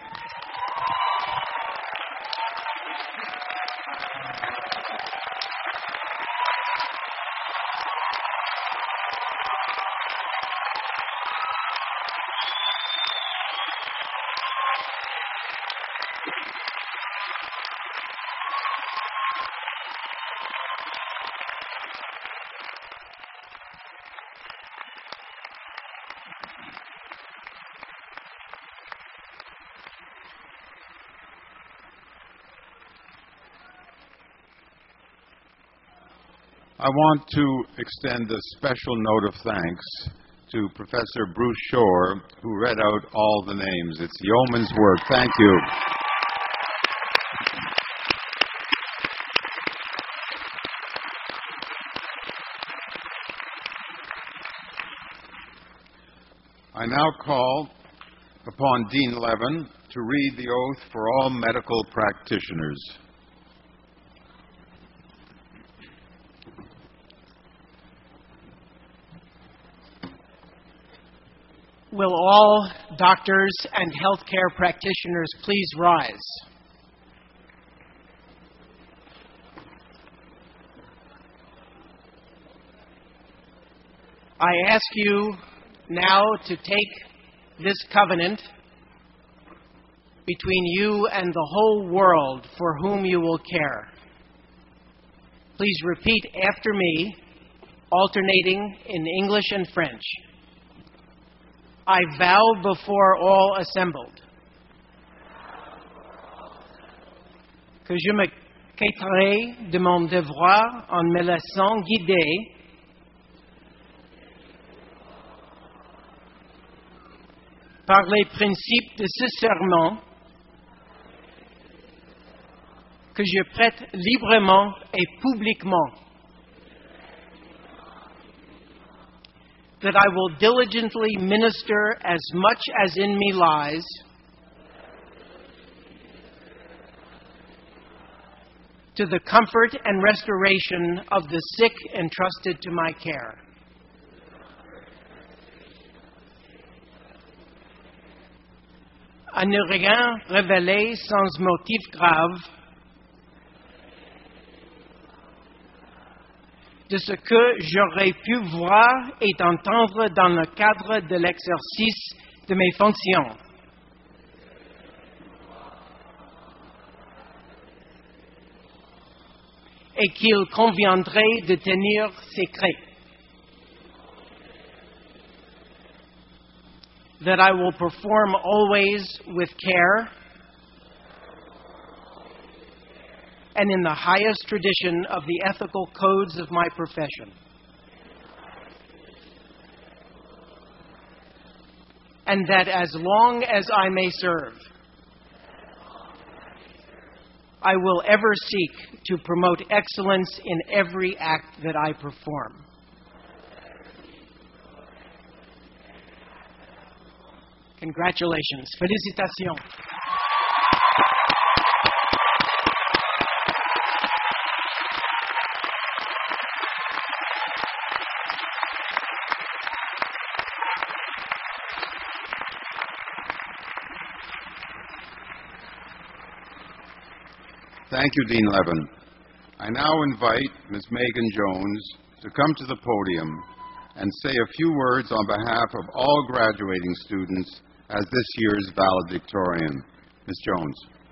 I want to extend a special note of thanks to Professor Bruce Shore, who read out all the names. It's yeoman's work. Thank you. I now call upon Dean Levin to read the oath for all medical practitioners. Will all doctors and healthcare practitioners please rise? I ask you now to take this covenant between you and the whole world for whom you will care. Please repeat after me, alternating in English and French. I vow before all assembled que je me quitterai de mon devoir en me laissant guider par les principes de ce serment que je prête librement et publiquement. That I will diligently minister as much as in me lies to the comfort and restoration of the sick entrusted to my care. À ne rien révéler sans motif grave de ce que j'aurais pu voir et entendre dans le cadre de l'exercice de mes fonctions. Et qu'il conviendrait de tenir secret. That I will perform always with care and in the highest tradition of the ethical codes of my profession. And that as long as I may serve, I will ever seek to promote excellence in every act that I perform. Congratulations. Félicitations. Thank you, Dean Levin. I now invite Ms. Megan Jones to come to the podium and say a few words on behalf of all graduating students as this year's valedictorian. Ms. Jones.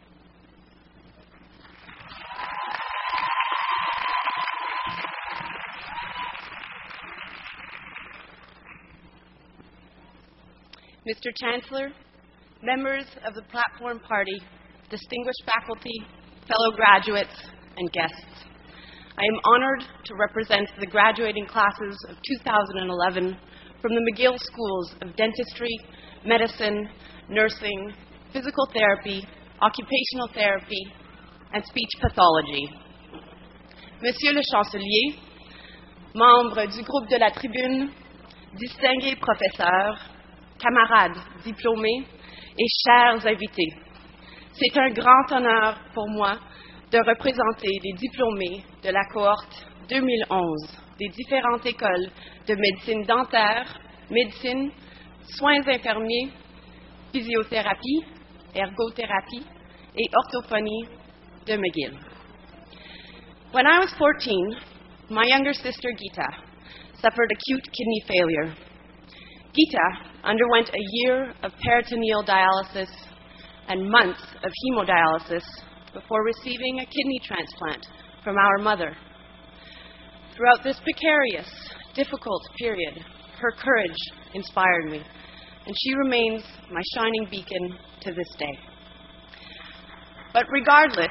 Mr. Chancellor, members of the Platform Party, distinguished faculty, fellow graduates, and guests, I am honored to represent the graduating classes of 2011 from the McGill Schools of Dentistry, Medicine, Nursing, Physical Therapy, Occupational Therapy, and Speech Pathology. Monsieur le Chancelier, membres du groupe de la Tribune, distingués professeurs, camarades diplômés et chers invités, c'est un grand honneur pour moi de représenter les diplômés de la cohorte 2011 des différentes écoles de médecine dentaire, médecine, soins infirmiers, physiothérapie, ergothérapie et orthophonie de McGill. When I was 14, my younger sister Gita suffered acute kidney failure. Gita underwent a year of peritoneal dialysis and months of hemodialysis before receiving a kidney transplant from our mother. Throughout this precarious, difficult period, her courage inspired me, and she remains my shining beacon to this day. But regardless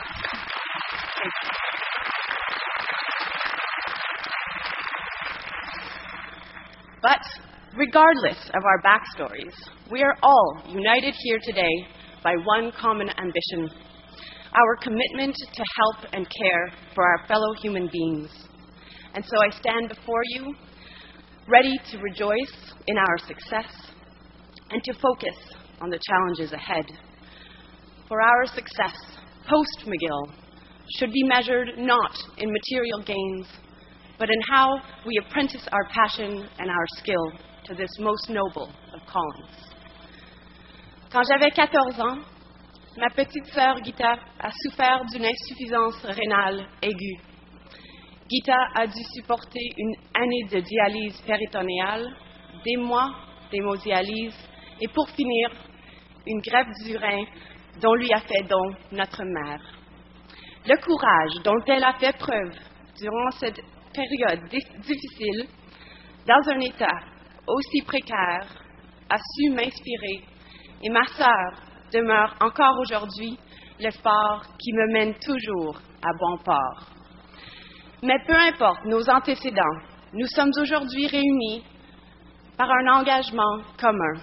of our backstories, we are all united here today by one common ambition: our commitment to help and care for our fellow human beings. And so I stand before you, ready to rejoice in our success and to focus on the challenges ahead. For our success post-McGill should be measured not in material gains, but in how we apprentice our passion and our skill to this most noble of callings. Quand j'avais 14 ans, ma petite sœur Gita a souffert d'une insuffisance rénale aiguë. Gita a dû supporter une année de dialyse péritonéale, des mois d'hémodialyse et pour finir, une greffe du rein dont lui a fait don notre mère. Le courage dont elle a fait preuve durant cette période difficile, dans un état aussi précaire, a su m'inspirer et ma sœur demeure encore aujourd'hui le phare qui me mène toujours à bon port. Mais peu importe nos antécédents, nous sommes aujourd'hui réunis par un engagement commun: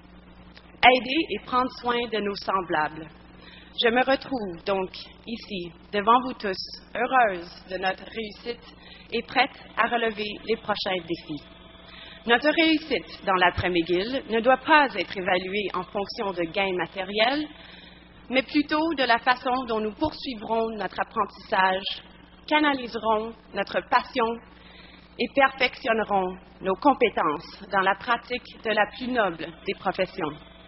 aider et prendre soin de nos semblables. Je me retrouve donc ici, devant vous tous, heureuse de notre réussite et prête à relever les prochains défis. Notre réussite dans l'après-McGill ne doit pas être évaluée en fonction de gains matériels, mais plutôt de la façon dont nous poursuivrons notre apprentissage, canaliserons notre passion et perfectionnerons nos compétences dans la pratique de la plus noble des professions.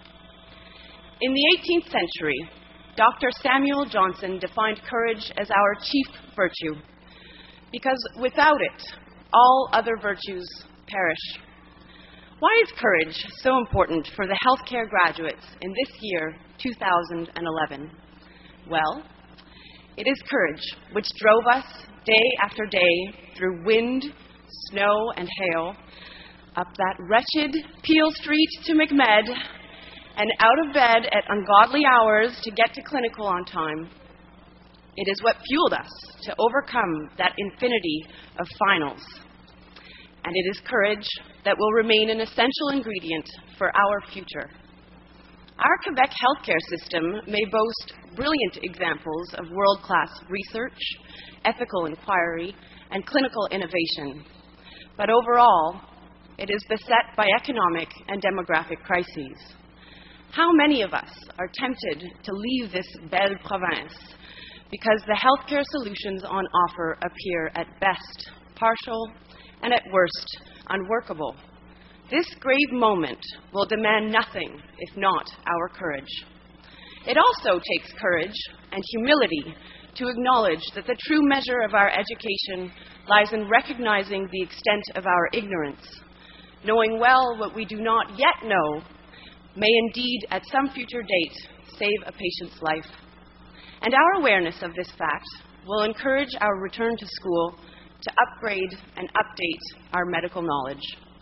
In the 18th century, Dr. Samuel Johnson defined courage as our chief virtue, because without it, all other virtues perish. Why is courage so important for the healthcare graduates in this year, 2011? Well, it is courage which drove us day after day through wind, snow, and hail, up that wretched Peel Street to McMed, and out of bed at ungodly hours to get to clinical on time. It is what fueled us to overcome that infinity of finals. And it is courage that will remain an essential ingredient for our future. Our Quebec healthcare system may boast brilliant examples of world-class research, ethical inquiry, and clinical innovation. But overall, it is beset by economic and demographic crises. How many of us are tempted to leave this belle province because the healthcare solutions on offer appear at best partial and at worst unworkable? This grave moment will demand nothing if not our courage. It also takes courage and humility to acknowledge that the true measure of our education lies in recognizing the extent of our ignorance. Knowing well what we do not yet know may indeed at some future date save a patient's life. And our awareness of this fact will encourage our return to school to upgrade and update our medical knowledge.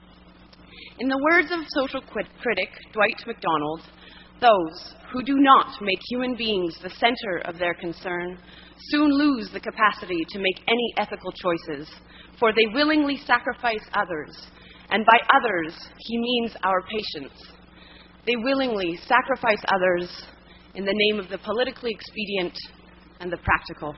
In the words of social critic Dwight MacDonald, those who do not make human beings the center of their concern soon lose the capacity to make any ethical choices, for they willingly sacrifice others, and by others he means our patients. They willingly sacrifice others in the name of the politically expedient and the practical.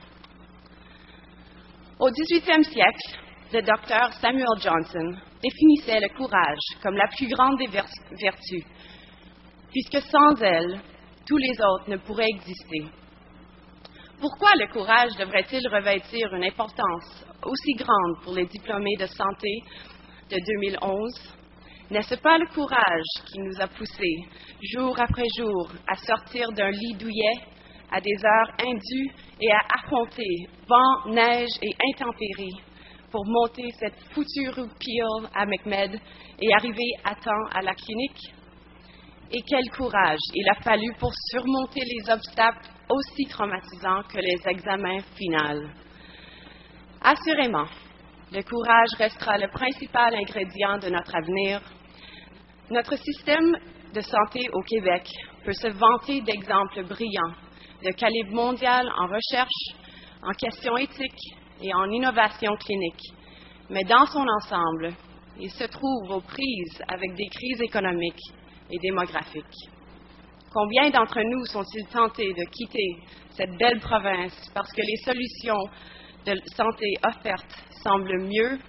Au XVIIIe siècle, le docteur Samuel Johnson définissait le courage comme la plus grande des vertus, puisque sans elle, tous les autres ne pourraient exister. Pourquoi le courage devrait-il revêtir une importance aussi grande pour les diplômés de santé de 2011? N'est-ce pas le courage qui nous a poussés, jour après jour, à sortir d'un lit douillet à des heures indues et à affronter vent, neige et intempéries pour monter cette foutue roupille à McMed et arriver à temps à la clinique? Et quel courage il a fallu pour surmonter les obstacles aussi traumatisants que les examens finaux. Assurément, le courage restera le principal ingrédient de notre avenir. Notre système de santé au Québec peut se vanter d'exemples brillants de calibre mondial en recherche, en questions éthiques et en innovation clinique. Mais dans son ensemble, il se trouve aux prises avec des crises économiques et démographiques. Combien d'entre nous sont-ils tentés de quitter cette belle province parce que les solutions de santé offertes semblent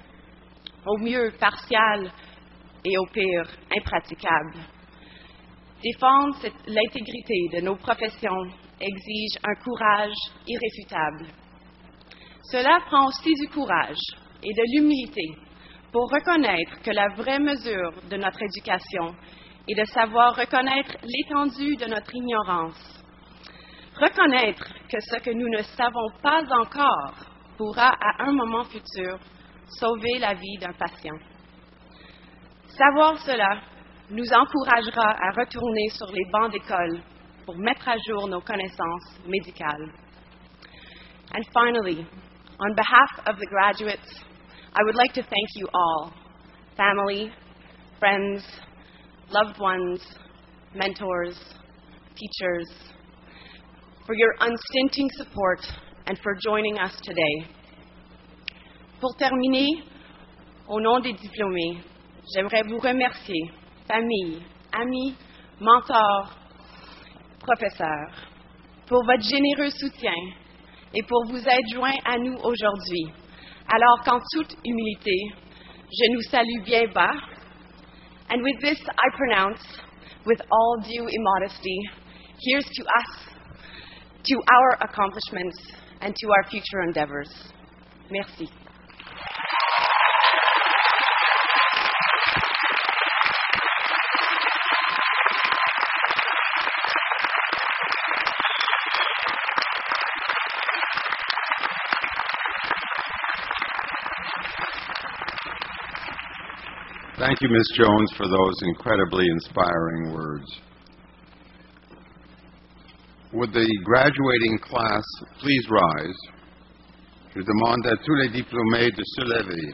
au mieux partiales et au pire impraticables? Défendre l'intégrité de nos professions exige un courage irréfutable. Cela prend aussi du courage et de l'humilité pour reconnaître que la vraie mesure de notre éducation est de savoir reconnaître l'étendue de notre ignorance. Reconnaître que ce que nous ne savons pas encore pourra, à un moment futur, sauver la vie d'un patient. Savoir cela nous encouragera à retourner sur les bancs d'école pour mettre à jour nos connaissances médicales. And finally, on behalf of the graduates, I would like to thank you all, family, friends, loved ones, mentors, teachers, for your unstinting support and for joining us today. Pour terminer, au nom des diplômés, j'aimerais vous remercier, famille, amis, mentors, professeurs, pour votre généreux soutien et pour vous être joints à nous aujourd'hui, alors qu'en toute humilité, je nous salue bien bas. And with this I pronounce, with all due immodesty, here's to us, to our accomplishments, and to our future endeavors. Merci. Thank you, Ms. Jones, for those incredibly inspiring words. Would the graduating class please rise? Je demande à tous les diplômés de se lever.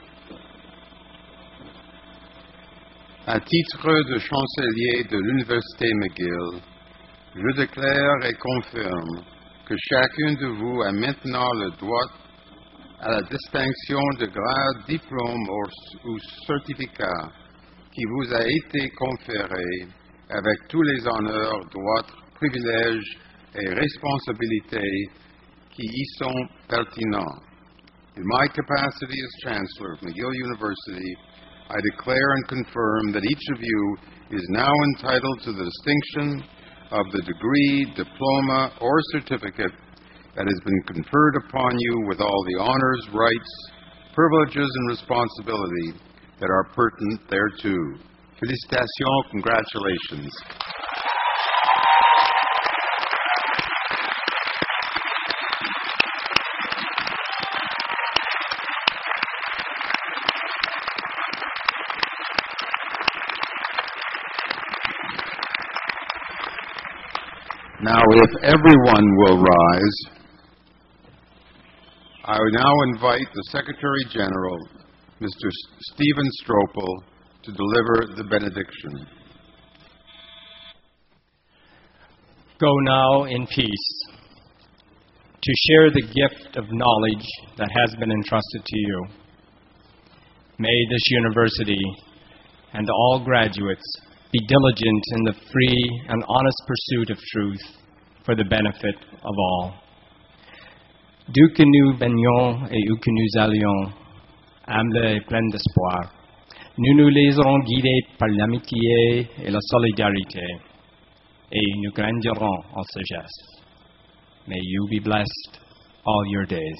À titre de chancelier de l'Université McGill, je déclare et confirme que chacun de vous a maintenant le droit à la distinction de grade, diplôme ou certificat qui vous a été conféré avec tous les honneurs, droits, privilèges et responsabilités qui y sont pertinents. In my capacity as Chancellor of McGill University, I declare and confirm that each of you is now entitled to the distinction of the degree, diploma, or certificate that has been conferred upon you with all the honors, rights, privileges, and responsibility that are pertinent thereto. Félicitations, congratulations. Now, if everyone will rise, I would now invite the Secretary General, Mr. Stephen Stropel, to deliver the benediction. Go now in peace to share the gift of knowledge that has been entrusted to you. May this university and all graduates be diligent in the free and honest pursuit of truth for the benefit of all. D'où que nous venions et où que nous allions, humbles et pleins d'espoir, nous nous laisserons guider par l'amitié et la solidarité, et nous grandirons en sagesse. May you be blessed. all your days.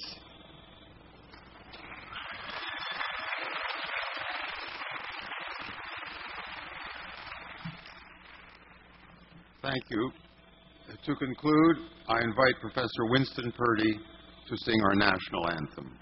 Thank you. To conclude, I invite Professor Winston Purdy to sing our national anthem.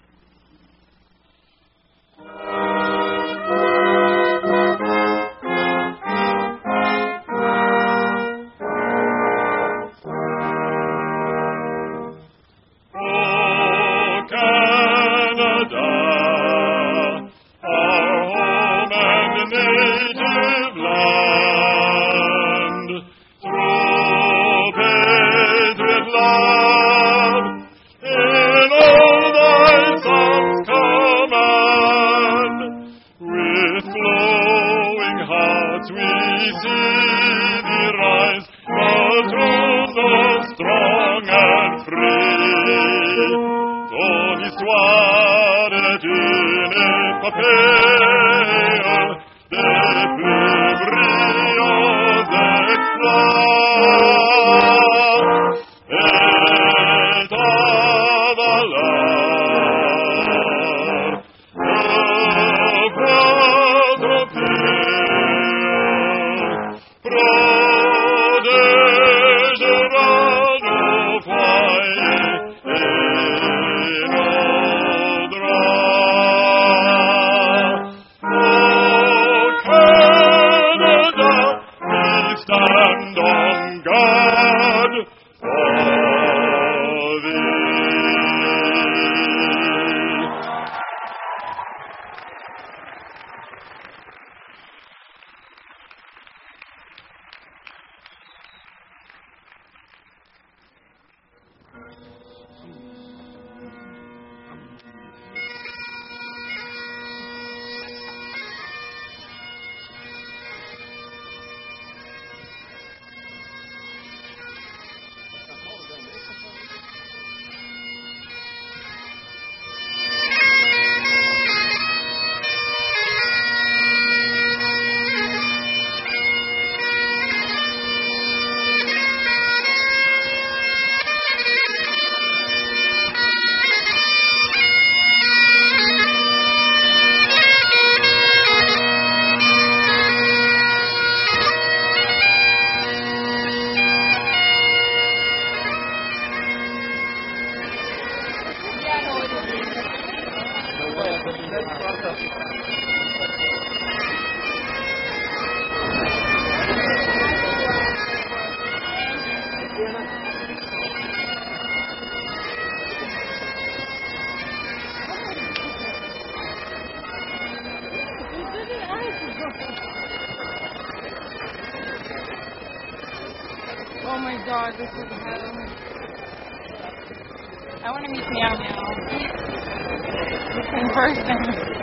Oh my god, this is hell. I want to meet Meow Meow in person.